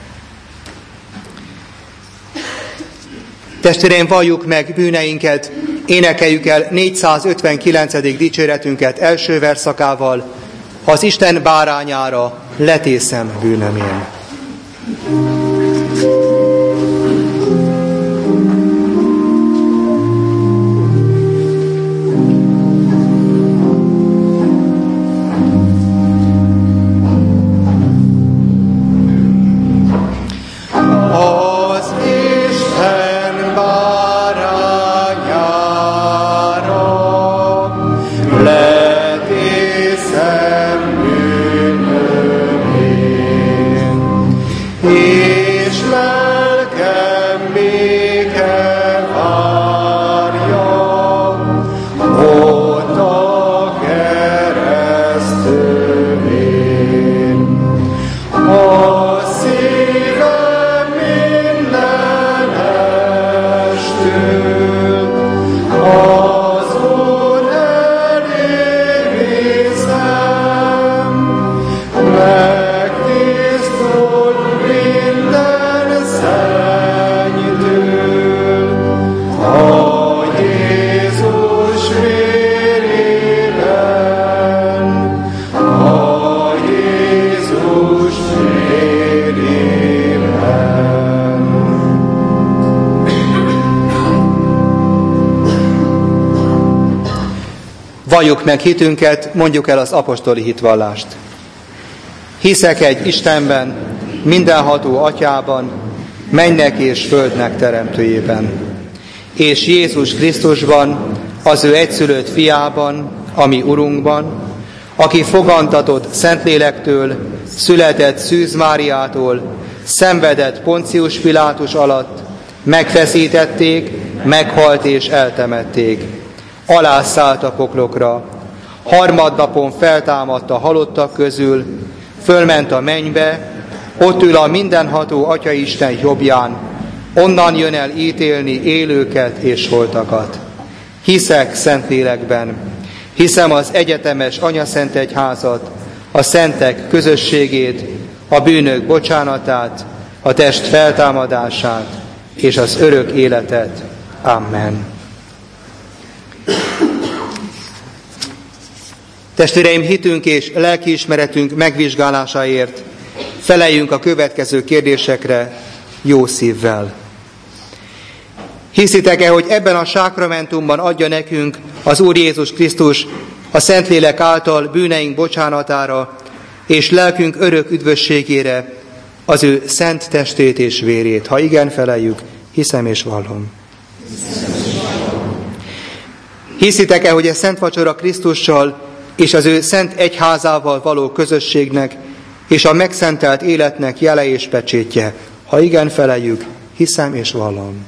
Testvéreim, valljuk meg bűneinket, énekeljük el négyszázötvenkilencedik dicséretünket első verszakával: az Isten bárányára letészem bűnöm én. He Valljuk meg hitünket, mondjuk el az apostoli hitvallást. Hiszek egy Istenben, mindenható Atyában, mennek és földnek teremtőjében, és Jézus Krisztusban, az ő egyszülött fiában, ami Urunkban, aki fogantatott Szentlélektől, született Szűz Máriától, szenvedett Poncius Pilátus alatt, megfeszítették, meghalt és eltemették. Alászállt a poklokra, harmadnapon feltámadt a halottak közül, fölment a mennybe, ott ül a mindenható Atyaisten jobbján, onnan jön el ítélni élőket és holtakat. Hiszek Szentlélekben, hiszem az egyetemes Anyaszentegyházat, a szentek közösségét, a bűnök bocsánatát, a test feltámadását és az örök életet. Amen. Testvéreim, hitünk és lelkiismeretünk megvizsgálásáért feleljünk a következő kérdésekre jó szívvel. Hiszitek-e, hogy ebben a sákramentumban adja nekünk az Úr Jézus Krisztus a Szentlélek által bűneink bocsánatára és lelkünk örök üdvösségére az ő szent testét és vérét? Ha igen, feleljük, hiszem és vallom. Hiszitek-e, hogy a Szent Vacsora Krisztussal és az ő szent egyházával való közösségnek és a megszentelt életnek jele és pecsétje? Ha igen, feleljük, hiszem és vallom.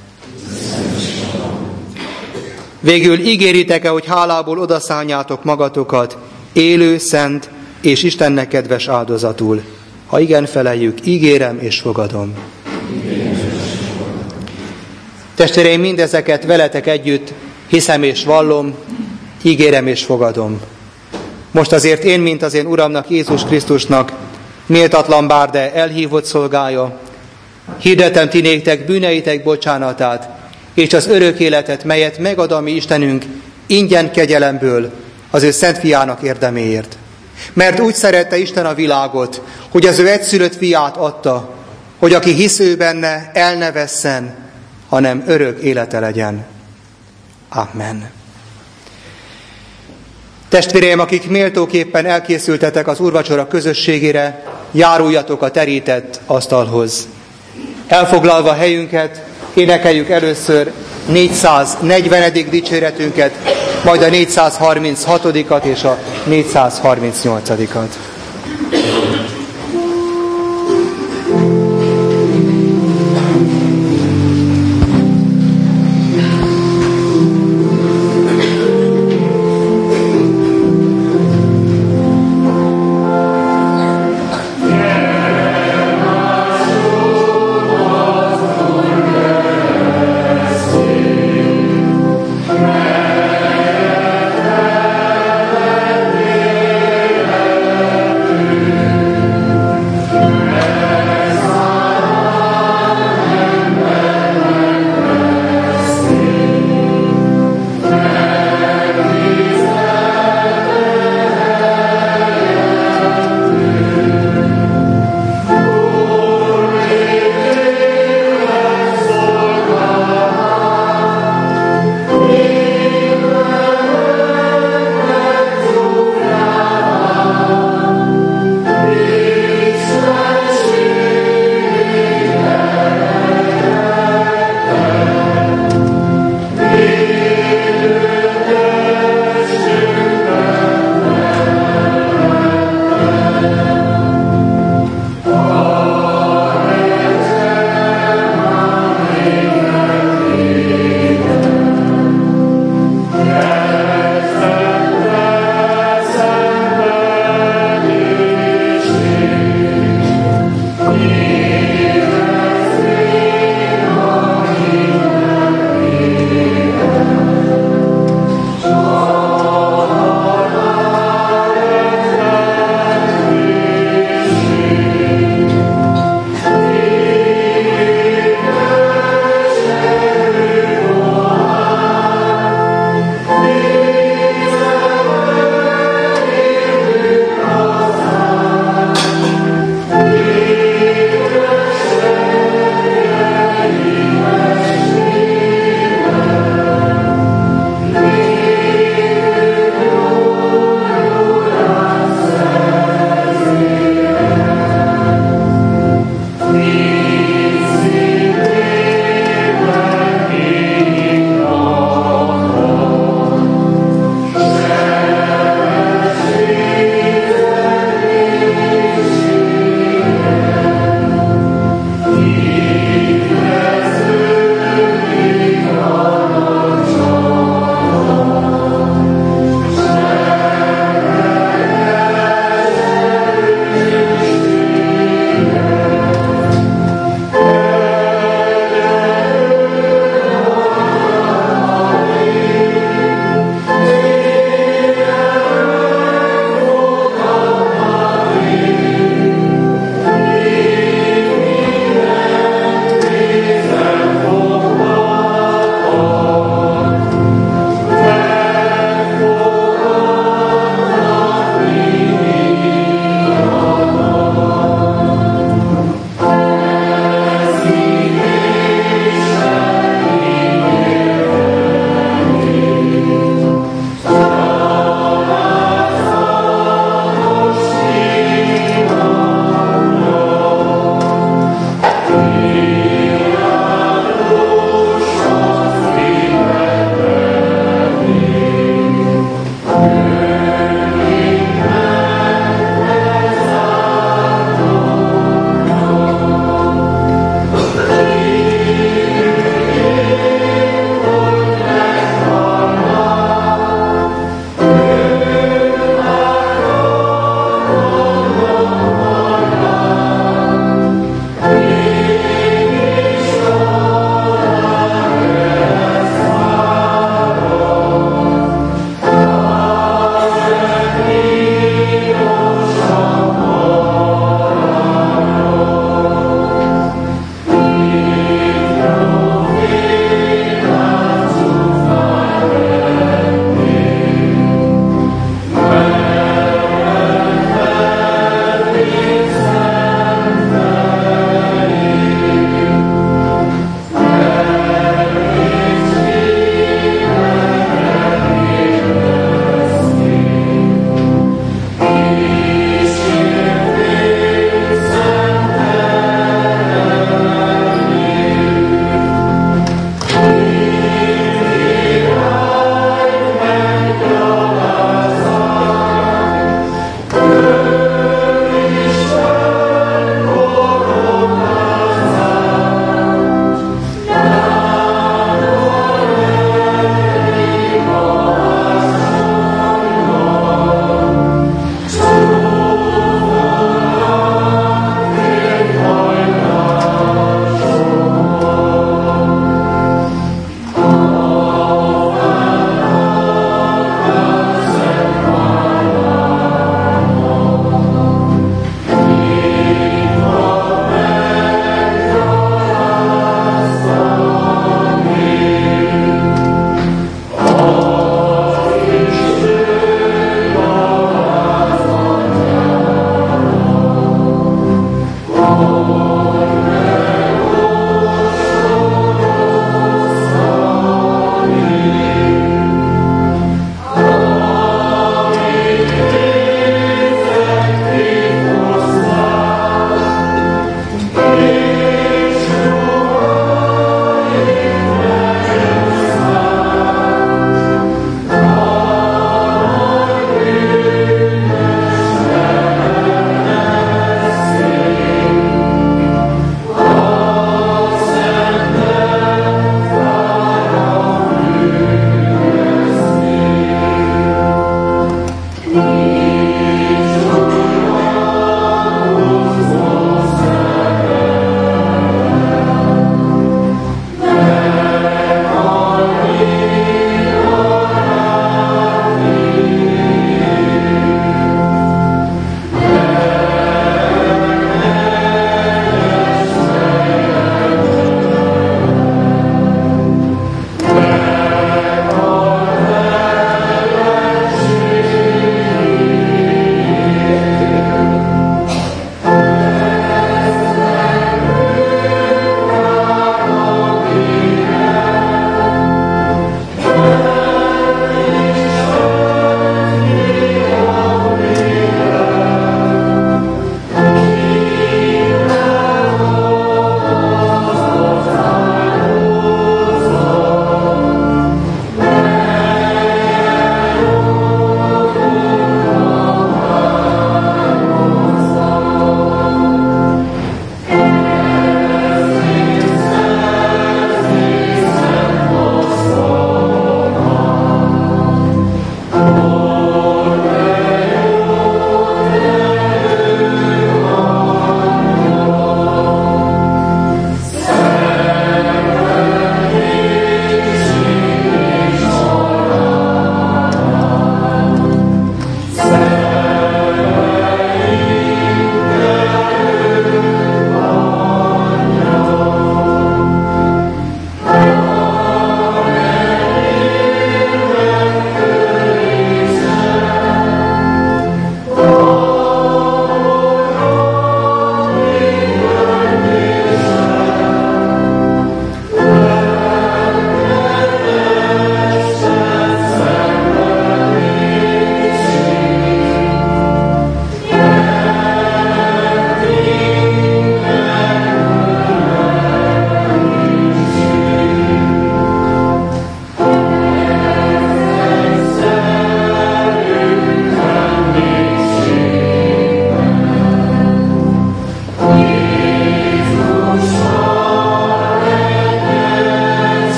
Végül ígéritek-e, hogy hálából odaszánjátok magatokat élő, szent és Istennek kedves áldozatul? Ha igen, feleljük, ígérem és fogadom. Testvéreim, mindezeket veletek együtt hiszem és vallom, ígérem és fogadom. Most azért én, mint az én Uramnak, Jézus Krisztusnak, méltatlan bár, de elhívott szolgája, hirdetem ti néktek bűneitek bocsánatát, és az örök életet, melyet megad a mi Istenünk ingyen kegyelemből az ő szent fiának érdeméért. Mert úgy szerette Isten a világot, hogy az ő egyszülött fiát adta, hogy aki hisz ő benne, el ne vesszen, hanem örök élete legyen. Amen. Testvéreim, akik méltóképpen elkészültetek az úrvacsora közösségére, járuljatok a terített asztalhoz. Elfoglalva helyünket, énekeljük először négyszáznegyvenedik dicséretünket, majd a négyszázharminchatodikat és a négyszázharmincnyolcadikat. Amen.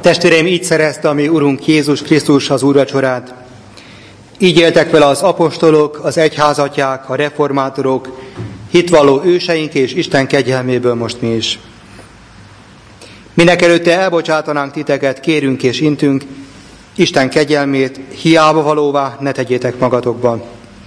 Testvéreim, így szerezte a mi Urunk Jézus Krisztus az úrvacsorát. Így éltek vele az apostolok, az egyházatják, a reformátorok, hitvalló őseink és Isten kegyelméből most mi is. Mindenekelőtte elbocsátanánk titeket, kérünk és intünk, Isten kegyelmét hiába valóvá ne tegyétek magatokban.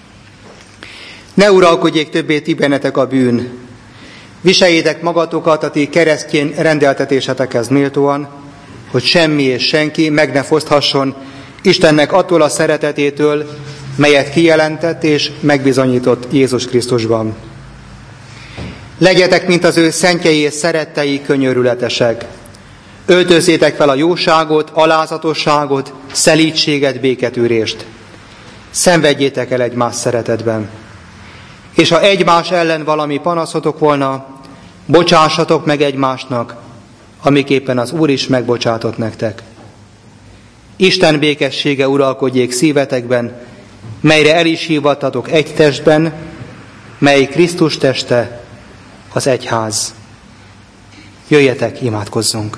Ne uralkodjék többé ti bennetek a bűn. Viseljétek magatokat a ti keresztény rendeltetésetekhez méltóan, hogy semmi és senki meg ne foszthasson Istennek attól a szeretetétől, melyet kijelentett és megbizonyított Jézus Krisztusban. Legyetek, mint az ő szentjei és szerettei, könyörületesek. Öltözzétek fel a jóságot, alázatosságot, szelídséget, béketűrést. Szenvedjétek el egymás szeretetben. És ha egymás ellen valami panaszotok volna, bocsássatok meg egymásnak, amiképpen az Úr is megbocsátott nektek. Isten békessége uralkodjék szívetekben, melyre el is hívattatok egy testben, mely Krisztus teste, az egyház. Jöjjetek, imádkozzunk!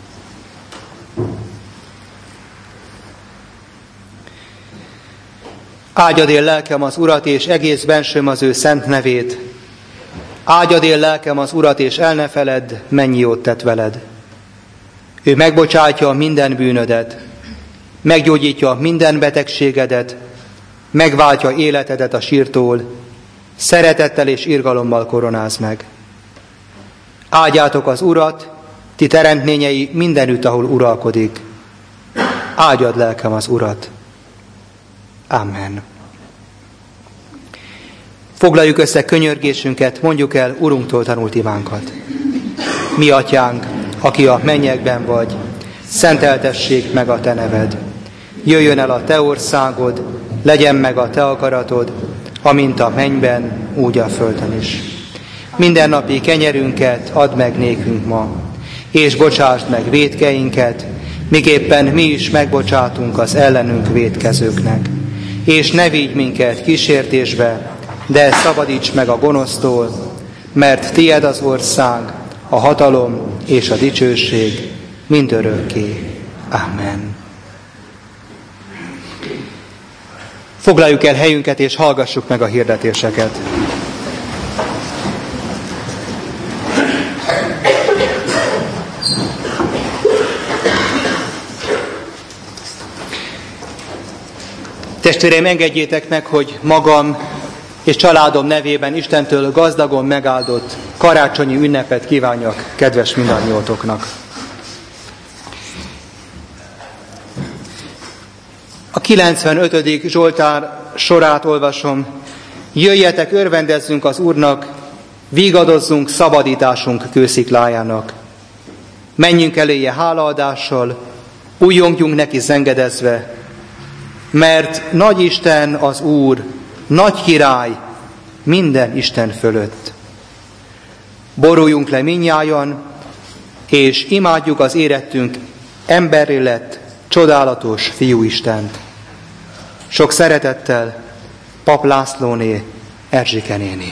Áldjad él lelkem az Urat, és egész bensőm az ő szent nevét. Áldjad él lelkem az Urat, és el ne feledd, mennyi jót tett veled. Ő megbocsátja minden bűnödet, meggyógyítja minden betegségedet, megváltja életedet a sírtól, szeretettel és irgalommal koronáz meg. Áldjátok az Urat, ti teremtményei mindenütt, ahol uralkodik. Áldjad lelkem az Urat. Amen. Foglaljuk össze könyörgésünket, mondjuk el Urunktól tanult imánkat. Mi atyánk, aki a mennyekben vagy, szenteltessék meg a te neved. Jöjjön el a te országod, legyen meg a te akaratod, amint a mennyben, úgy a földön is. Mindennapi kenyerünket add meg nékünk ma, és bocsásd meg vétkeinket, miképpen mi is megbocsátunk az ellenünk vétkezőknek. És ne vigy minket kísértésbe, de szabadíts meg a gonosztól, mert tied az ország, a hatalom és a dicsőség mindörökké. Amen. Foglaljuk el helyünket, és hallgassuk meg a hirdetéseket. Testvéreim, engedjétek meg, hogy magam és családom nevében Istentől gazdagon megáldott karácsonyi ünnepet kívánjak kedves mindannyiótoknak. A kilencvenötödik Zsoltár sorát olvasom. Jöjjetek, örvendezzünk az Úrnak, vígadozzunk szabadításunk kősziklájának. Menjünk eléje hálaadással, újjongjunk neki zengedezve, mert nagy Isten az Úr, nagy király minden Isten fölött. Boruljunk le mindnyájan, és imádjuk az érettünk emberré lett, csodálatos Fiú Istent. Sok szeretettel, Pap Lászlóné, Erzsike néni.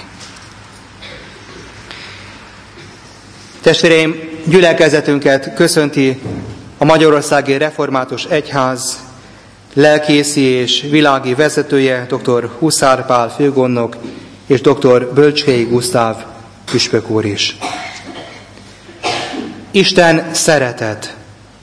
Testvéreim, gyülekezetünket köszönti a Magyarországi Református Egyház lelkészi és világi vezetője, dr. Huszár Pál főgondnok és dr. Bölcshelyi Gusztáv püspök úr is. Isten szeretet.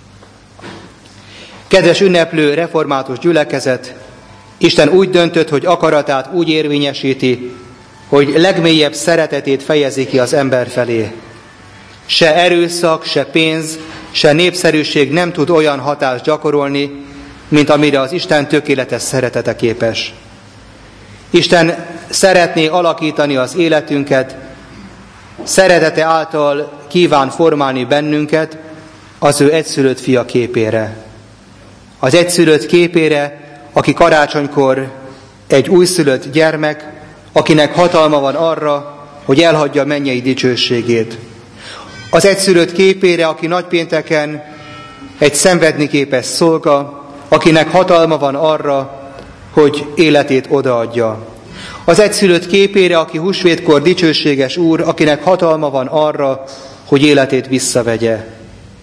Kedves ünneplő református gyülekezet, Isten úgy döntött, hogy akaratát úgy érvényesíti, hogy legmélyebb szeretetét fejezi ki az ember felé. Se erőszak, se pénz, se népszerűség nem tud olyan hatást gyakorolni, mint amire az Isten tökéletes szeretete képes. Isten szeretné alakítani az életünket, szeretete által kíván formálni bennünket az ő egyszülött fia képére. Az egyszülött képére, aki karácsonykor egy újszülött gyermek, akinek hatalma van arra, hogy elhagyja mennyei dicsőségét. Az egyszülött képére, aki nagypénteken egy szenvedni képes szolga, akinek hatalma van arra, hogy életét odaadja. Az egyszülött képére, aki húsvétkor dicsőséges úr, akinek hatalma van arra, hogy életét visszavegye.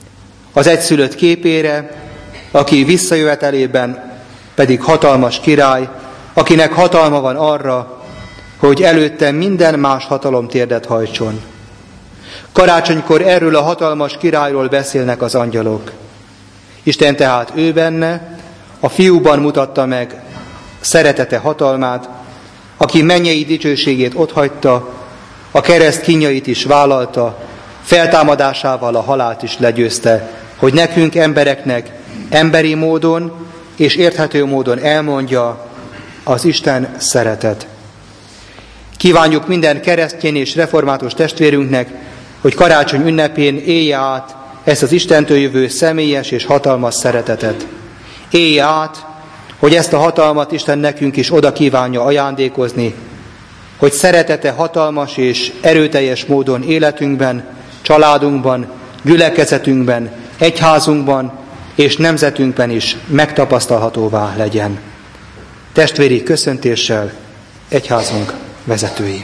az egyszülött képére, aki visszajövetelében pedig hatalmas király, akinek hatalma van arra, hogy előtte minden más hatalom térdet hajtson. Karácsonykor erről a hatalmas királyról beszélnek az angyalok. Isten tehát ő benne, a fiúban mutatta meg szeretete hatalmát, aki mennyei dicsőségét otthagyta, a kereszt kínjait is vállalta, feltámadásával a halált is legyőzte, hogy nekünk embereknek emberi módon és érthető módon elmondja az Isten szeretet. Kívánjuk minden keresztény és református testvérünknek, hogy karácsony ünnepén élje át ezt az Istentől jövő személyes és hatalmas szeretetet. Élje át, hogy ezt a hatalmat Isten nekünk is oda kívánja ajándékozni, hogy szeretete hatalmas és erőteljes módon életünkben, családunkban, gyülekezetünkben, egyházunkban és nemzetünkben is megtapasztalhatóvá legyen. Testvéri köszöntéssel egyházunk vezetői.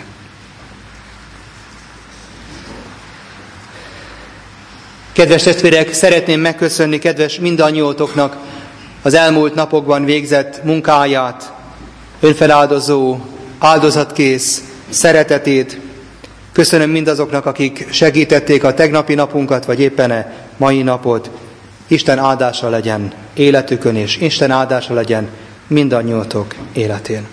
Kedves testvérek, szeretném megköszönni kedves mindannyiótoknak az elmúlt napokban végzett munkáját, önfeláldozó, áldozatkész szeretetét. Köszönöm mindazoknak, akik segítették a tegnapi napunkat, vagy éppen a mai napot. Isten áldása legyen életükön, és Isten áldása legyen mindannyiótok életén.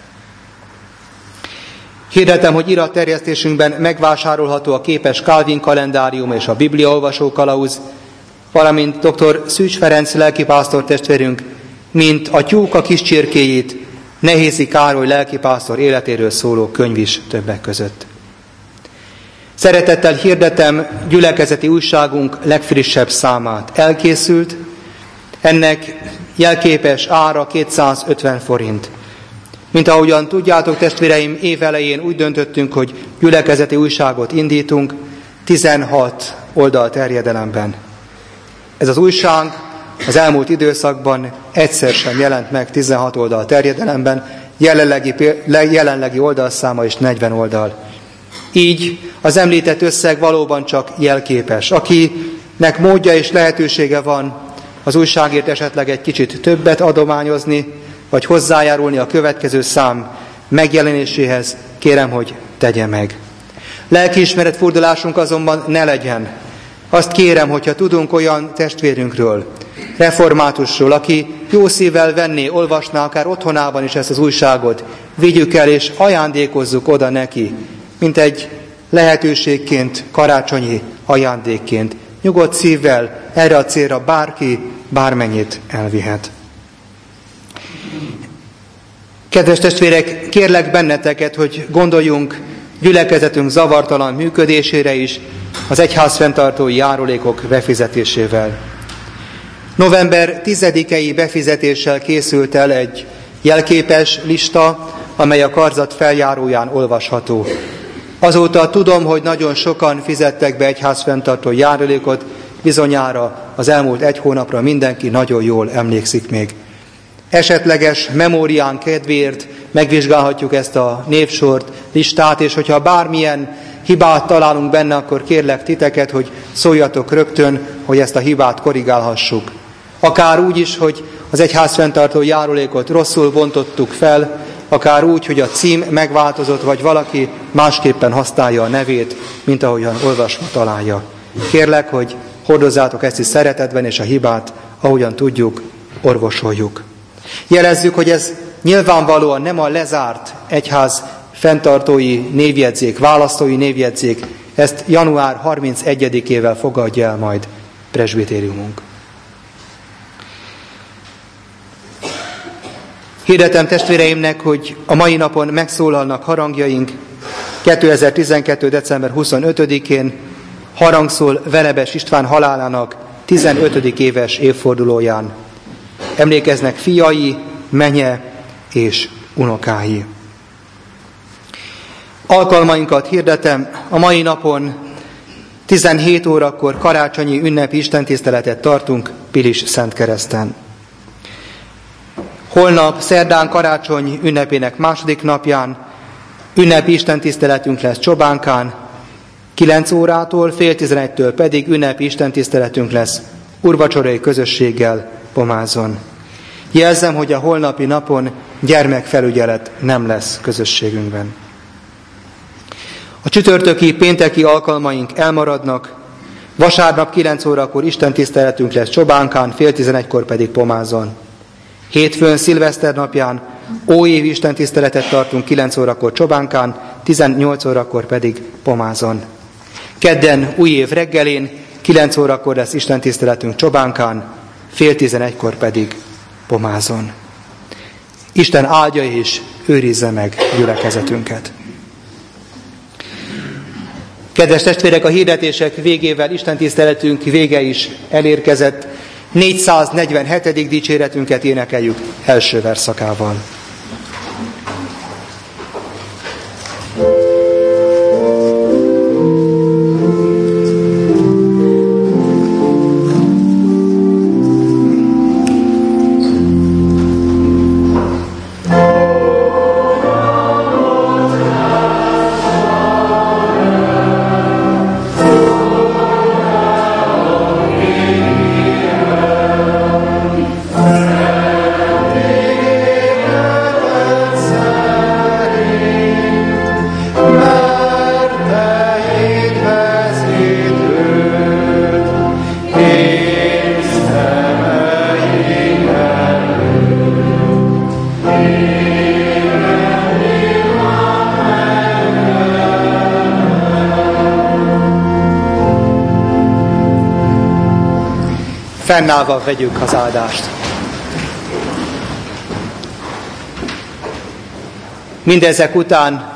Hirdetem, hogy iratterjesztésünkben megvásárolható a képes Calvin kalendárium és a bibliaolvasó kalauz, valamint dr. Szűcs Ferenc lelkipásztor testvérünk, mint a tyúk a kis csirkéjét, Nehézi Károly lelkipásztor életéről szóló könyv is többek között. Szeretettel hirdetem gyülekezeti újságunk legfrissebb számát. Elkészült, ennek jelképes ára kétszázötven forint. Mint ahogyan tudjátok, testvéreim, évelején úgy döntöttünk, hogy gyülekezeti újságot indítunk tizenhat oldal terjedelemben. Ez az újság az elmúlt időszakban egyszer sem jelent meg tizenhat oldal terjedelemben, jelenlegi, jelenlegi oldalszáma is negyven oldal. Így az említett összeg valóban csak jelképes. Akinek módja és lehetősége van az újságért esetleg egy kicsit többet adományozni, vagy hozzájárulni a következő szám megjelenéséhez, kérem, hogy tegye meg. Lelkiismeret furdalásunk azonban ne legyen. Azt kérem, hogyha tudunk olyan testvérünkről, reformátusról, aki jó szívvel venné, olvasná akár otthonában is ezt az újságot, vigyük el és ajándékozzuk oda neki, mint egy lehetőségként, karácsonyi ajándékként. Nyugodt szívvel erre a célra bárki bármennyit elvihet. Kedves testvérek, kérlek benneteket, hogy gondoljunk gyülekezetünk zavartalan működésére is, az egyházfenntartói járulékok befizetésével. November tizedikei befizetéssel készült el egy jelképes lista, amely a karzat feljáróján olvasható. Azóta tudom, hogy nagyon sokan fizettek be egyházfenntartói járulékot, bizonyára az elmúlt egy hónapra mindenki nagyon jól emlékszik még. Esetleges memórián kedvéért megvizsgálhatjuk ezt a névsort, listát, és hogyha bármilyen hibát találunk benne, akkor kérlek titeket, hogy szóljatok rögtön, hogy ezt a hibát korrigálhassuk. Akár úgy is, hogy az egyházfenntartó járulékot rosszul bontottuk fel, akár úgy, hogy a cím megváltozott, vagy valaki másképpen használja a nevét, mint ahogyan olvasva találja. Kérlek, hogy hordozzátok ezt is szeretetben, és a hibát, ahogyan tudjuk, orvosoljuk. Jelezzük, hogy ez nyilvánvalóan nem a lezárt egyház fenntartói névjegyzék, választói névjegyzék, ezt január harmincegyedikével fogadja el majd presbitériumunk. Hirdetem testvéreimnek, hogy a mai napon megszólalnak harangjaink. kétezer-tizenkettő. december huszonötödikén harangszól Verebes István halálának tizenötödik éves évfordulóján. Emlékeznek fiai, menye és unokái. Alkalmainkat hirdetem, a mai napon tizenhét órakor karácsonyi ünnepi istentiszteletet tartunk Pilis Szentkereszten. Holnap szerdán karácsony ünnepének második napján ünnepi istentiszteletünk lesz Csobánkán, kilenc órától, fél tizenegytől pedig ünnepi istentiszteletünk lesz úrvacsorai közösséggel pomázzon. Jelzem, hogy a holnapi napon gyermekfelügyelet nem lesz közösségünkben. A csütörtöki, pénteki alkalmaink elmaradnak, vasárnap kilenc órakor istentiszteletünk lesz Csobánkán, fél tizenegykor pedig Pomázon. Hétfőn, szilveszter napján óévi istentiszteletet tartunk kilenc órakor Csobánkán, tizennyolc órakor pedig Pomázon. Kedden új év reggelén kilenc órakor lesz istentiszteletünk Csobánkán, fél tizenegykor pedig Pomázon. Isten áldja és őrizze meg gyülekezetünket. Kedves testvérek, a hirdetések végével istentiszteletünk vége is elérkezett. négyszáznegyvenhetedik dicséretünket énekeljük első verszakával. Fennállva vegyük az áldást. Mindezek után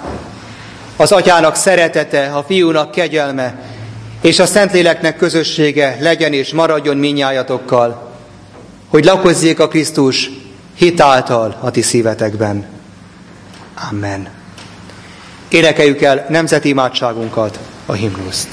az Atyának szeretete, a Fiúnak kegyelme és a Szentléleknek közössége legyen és maradjon mindnyájatokkal, hogy lakozzék a Krisztus hitáltal a ti szívetekben. Amen. Énekeljük el nemzeti imádságunkat, a himnuszt.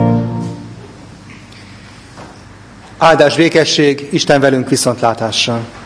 Áldás, békesség, Isten velünk viszontlátásra.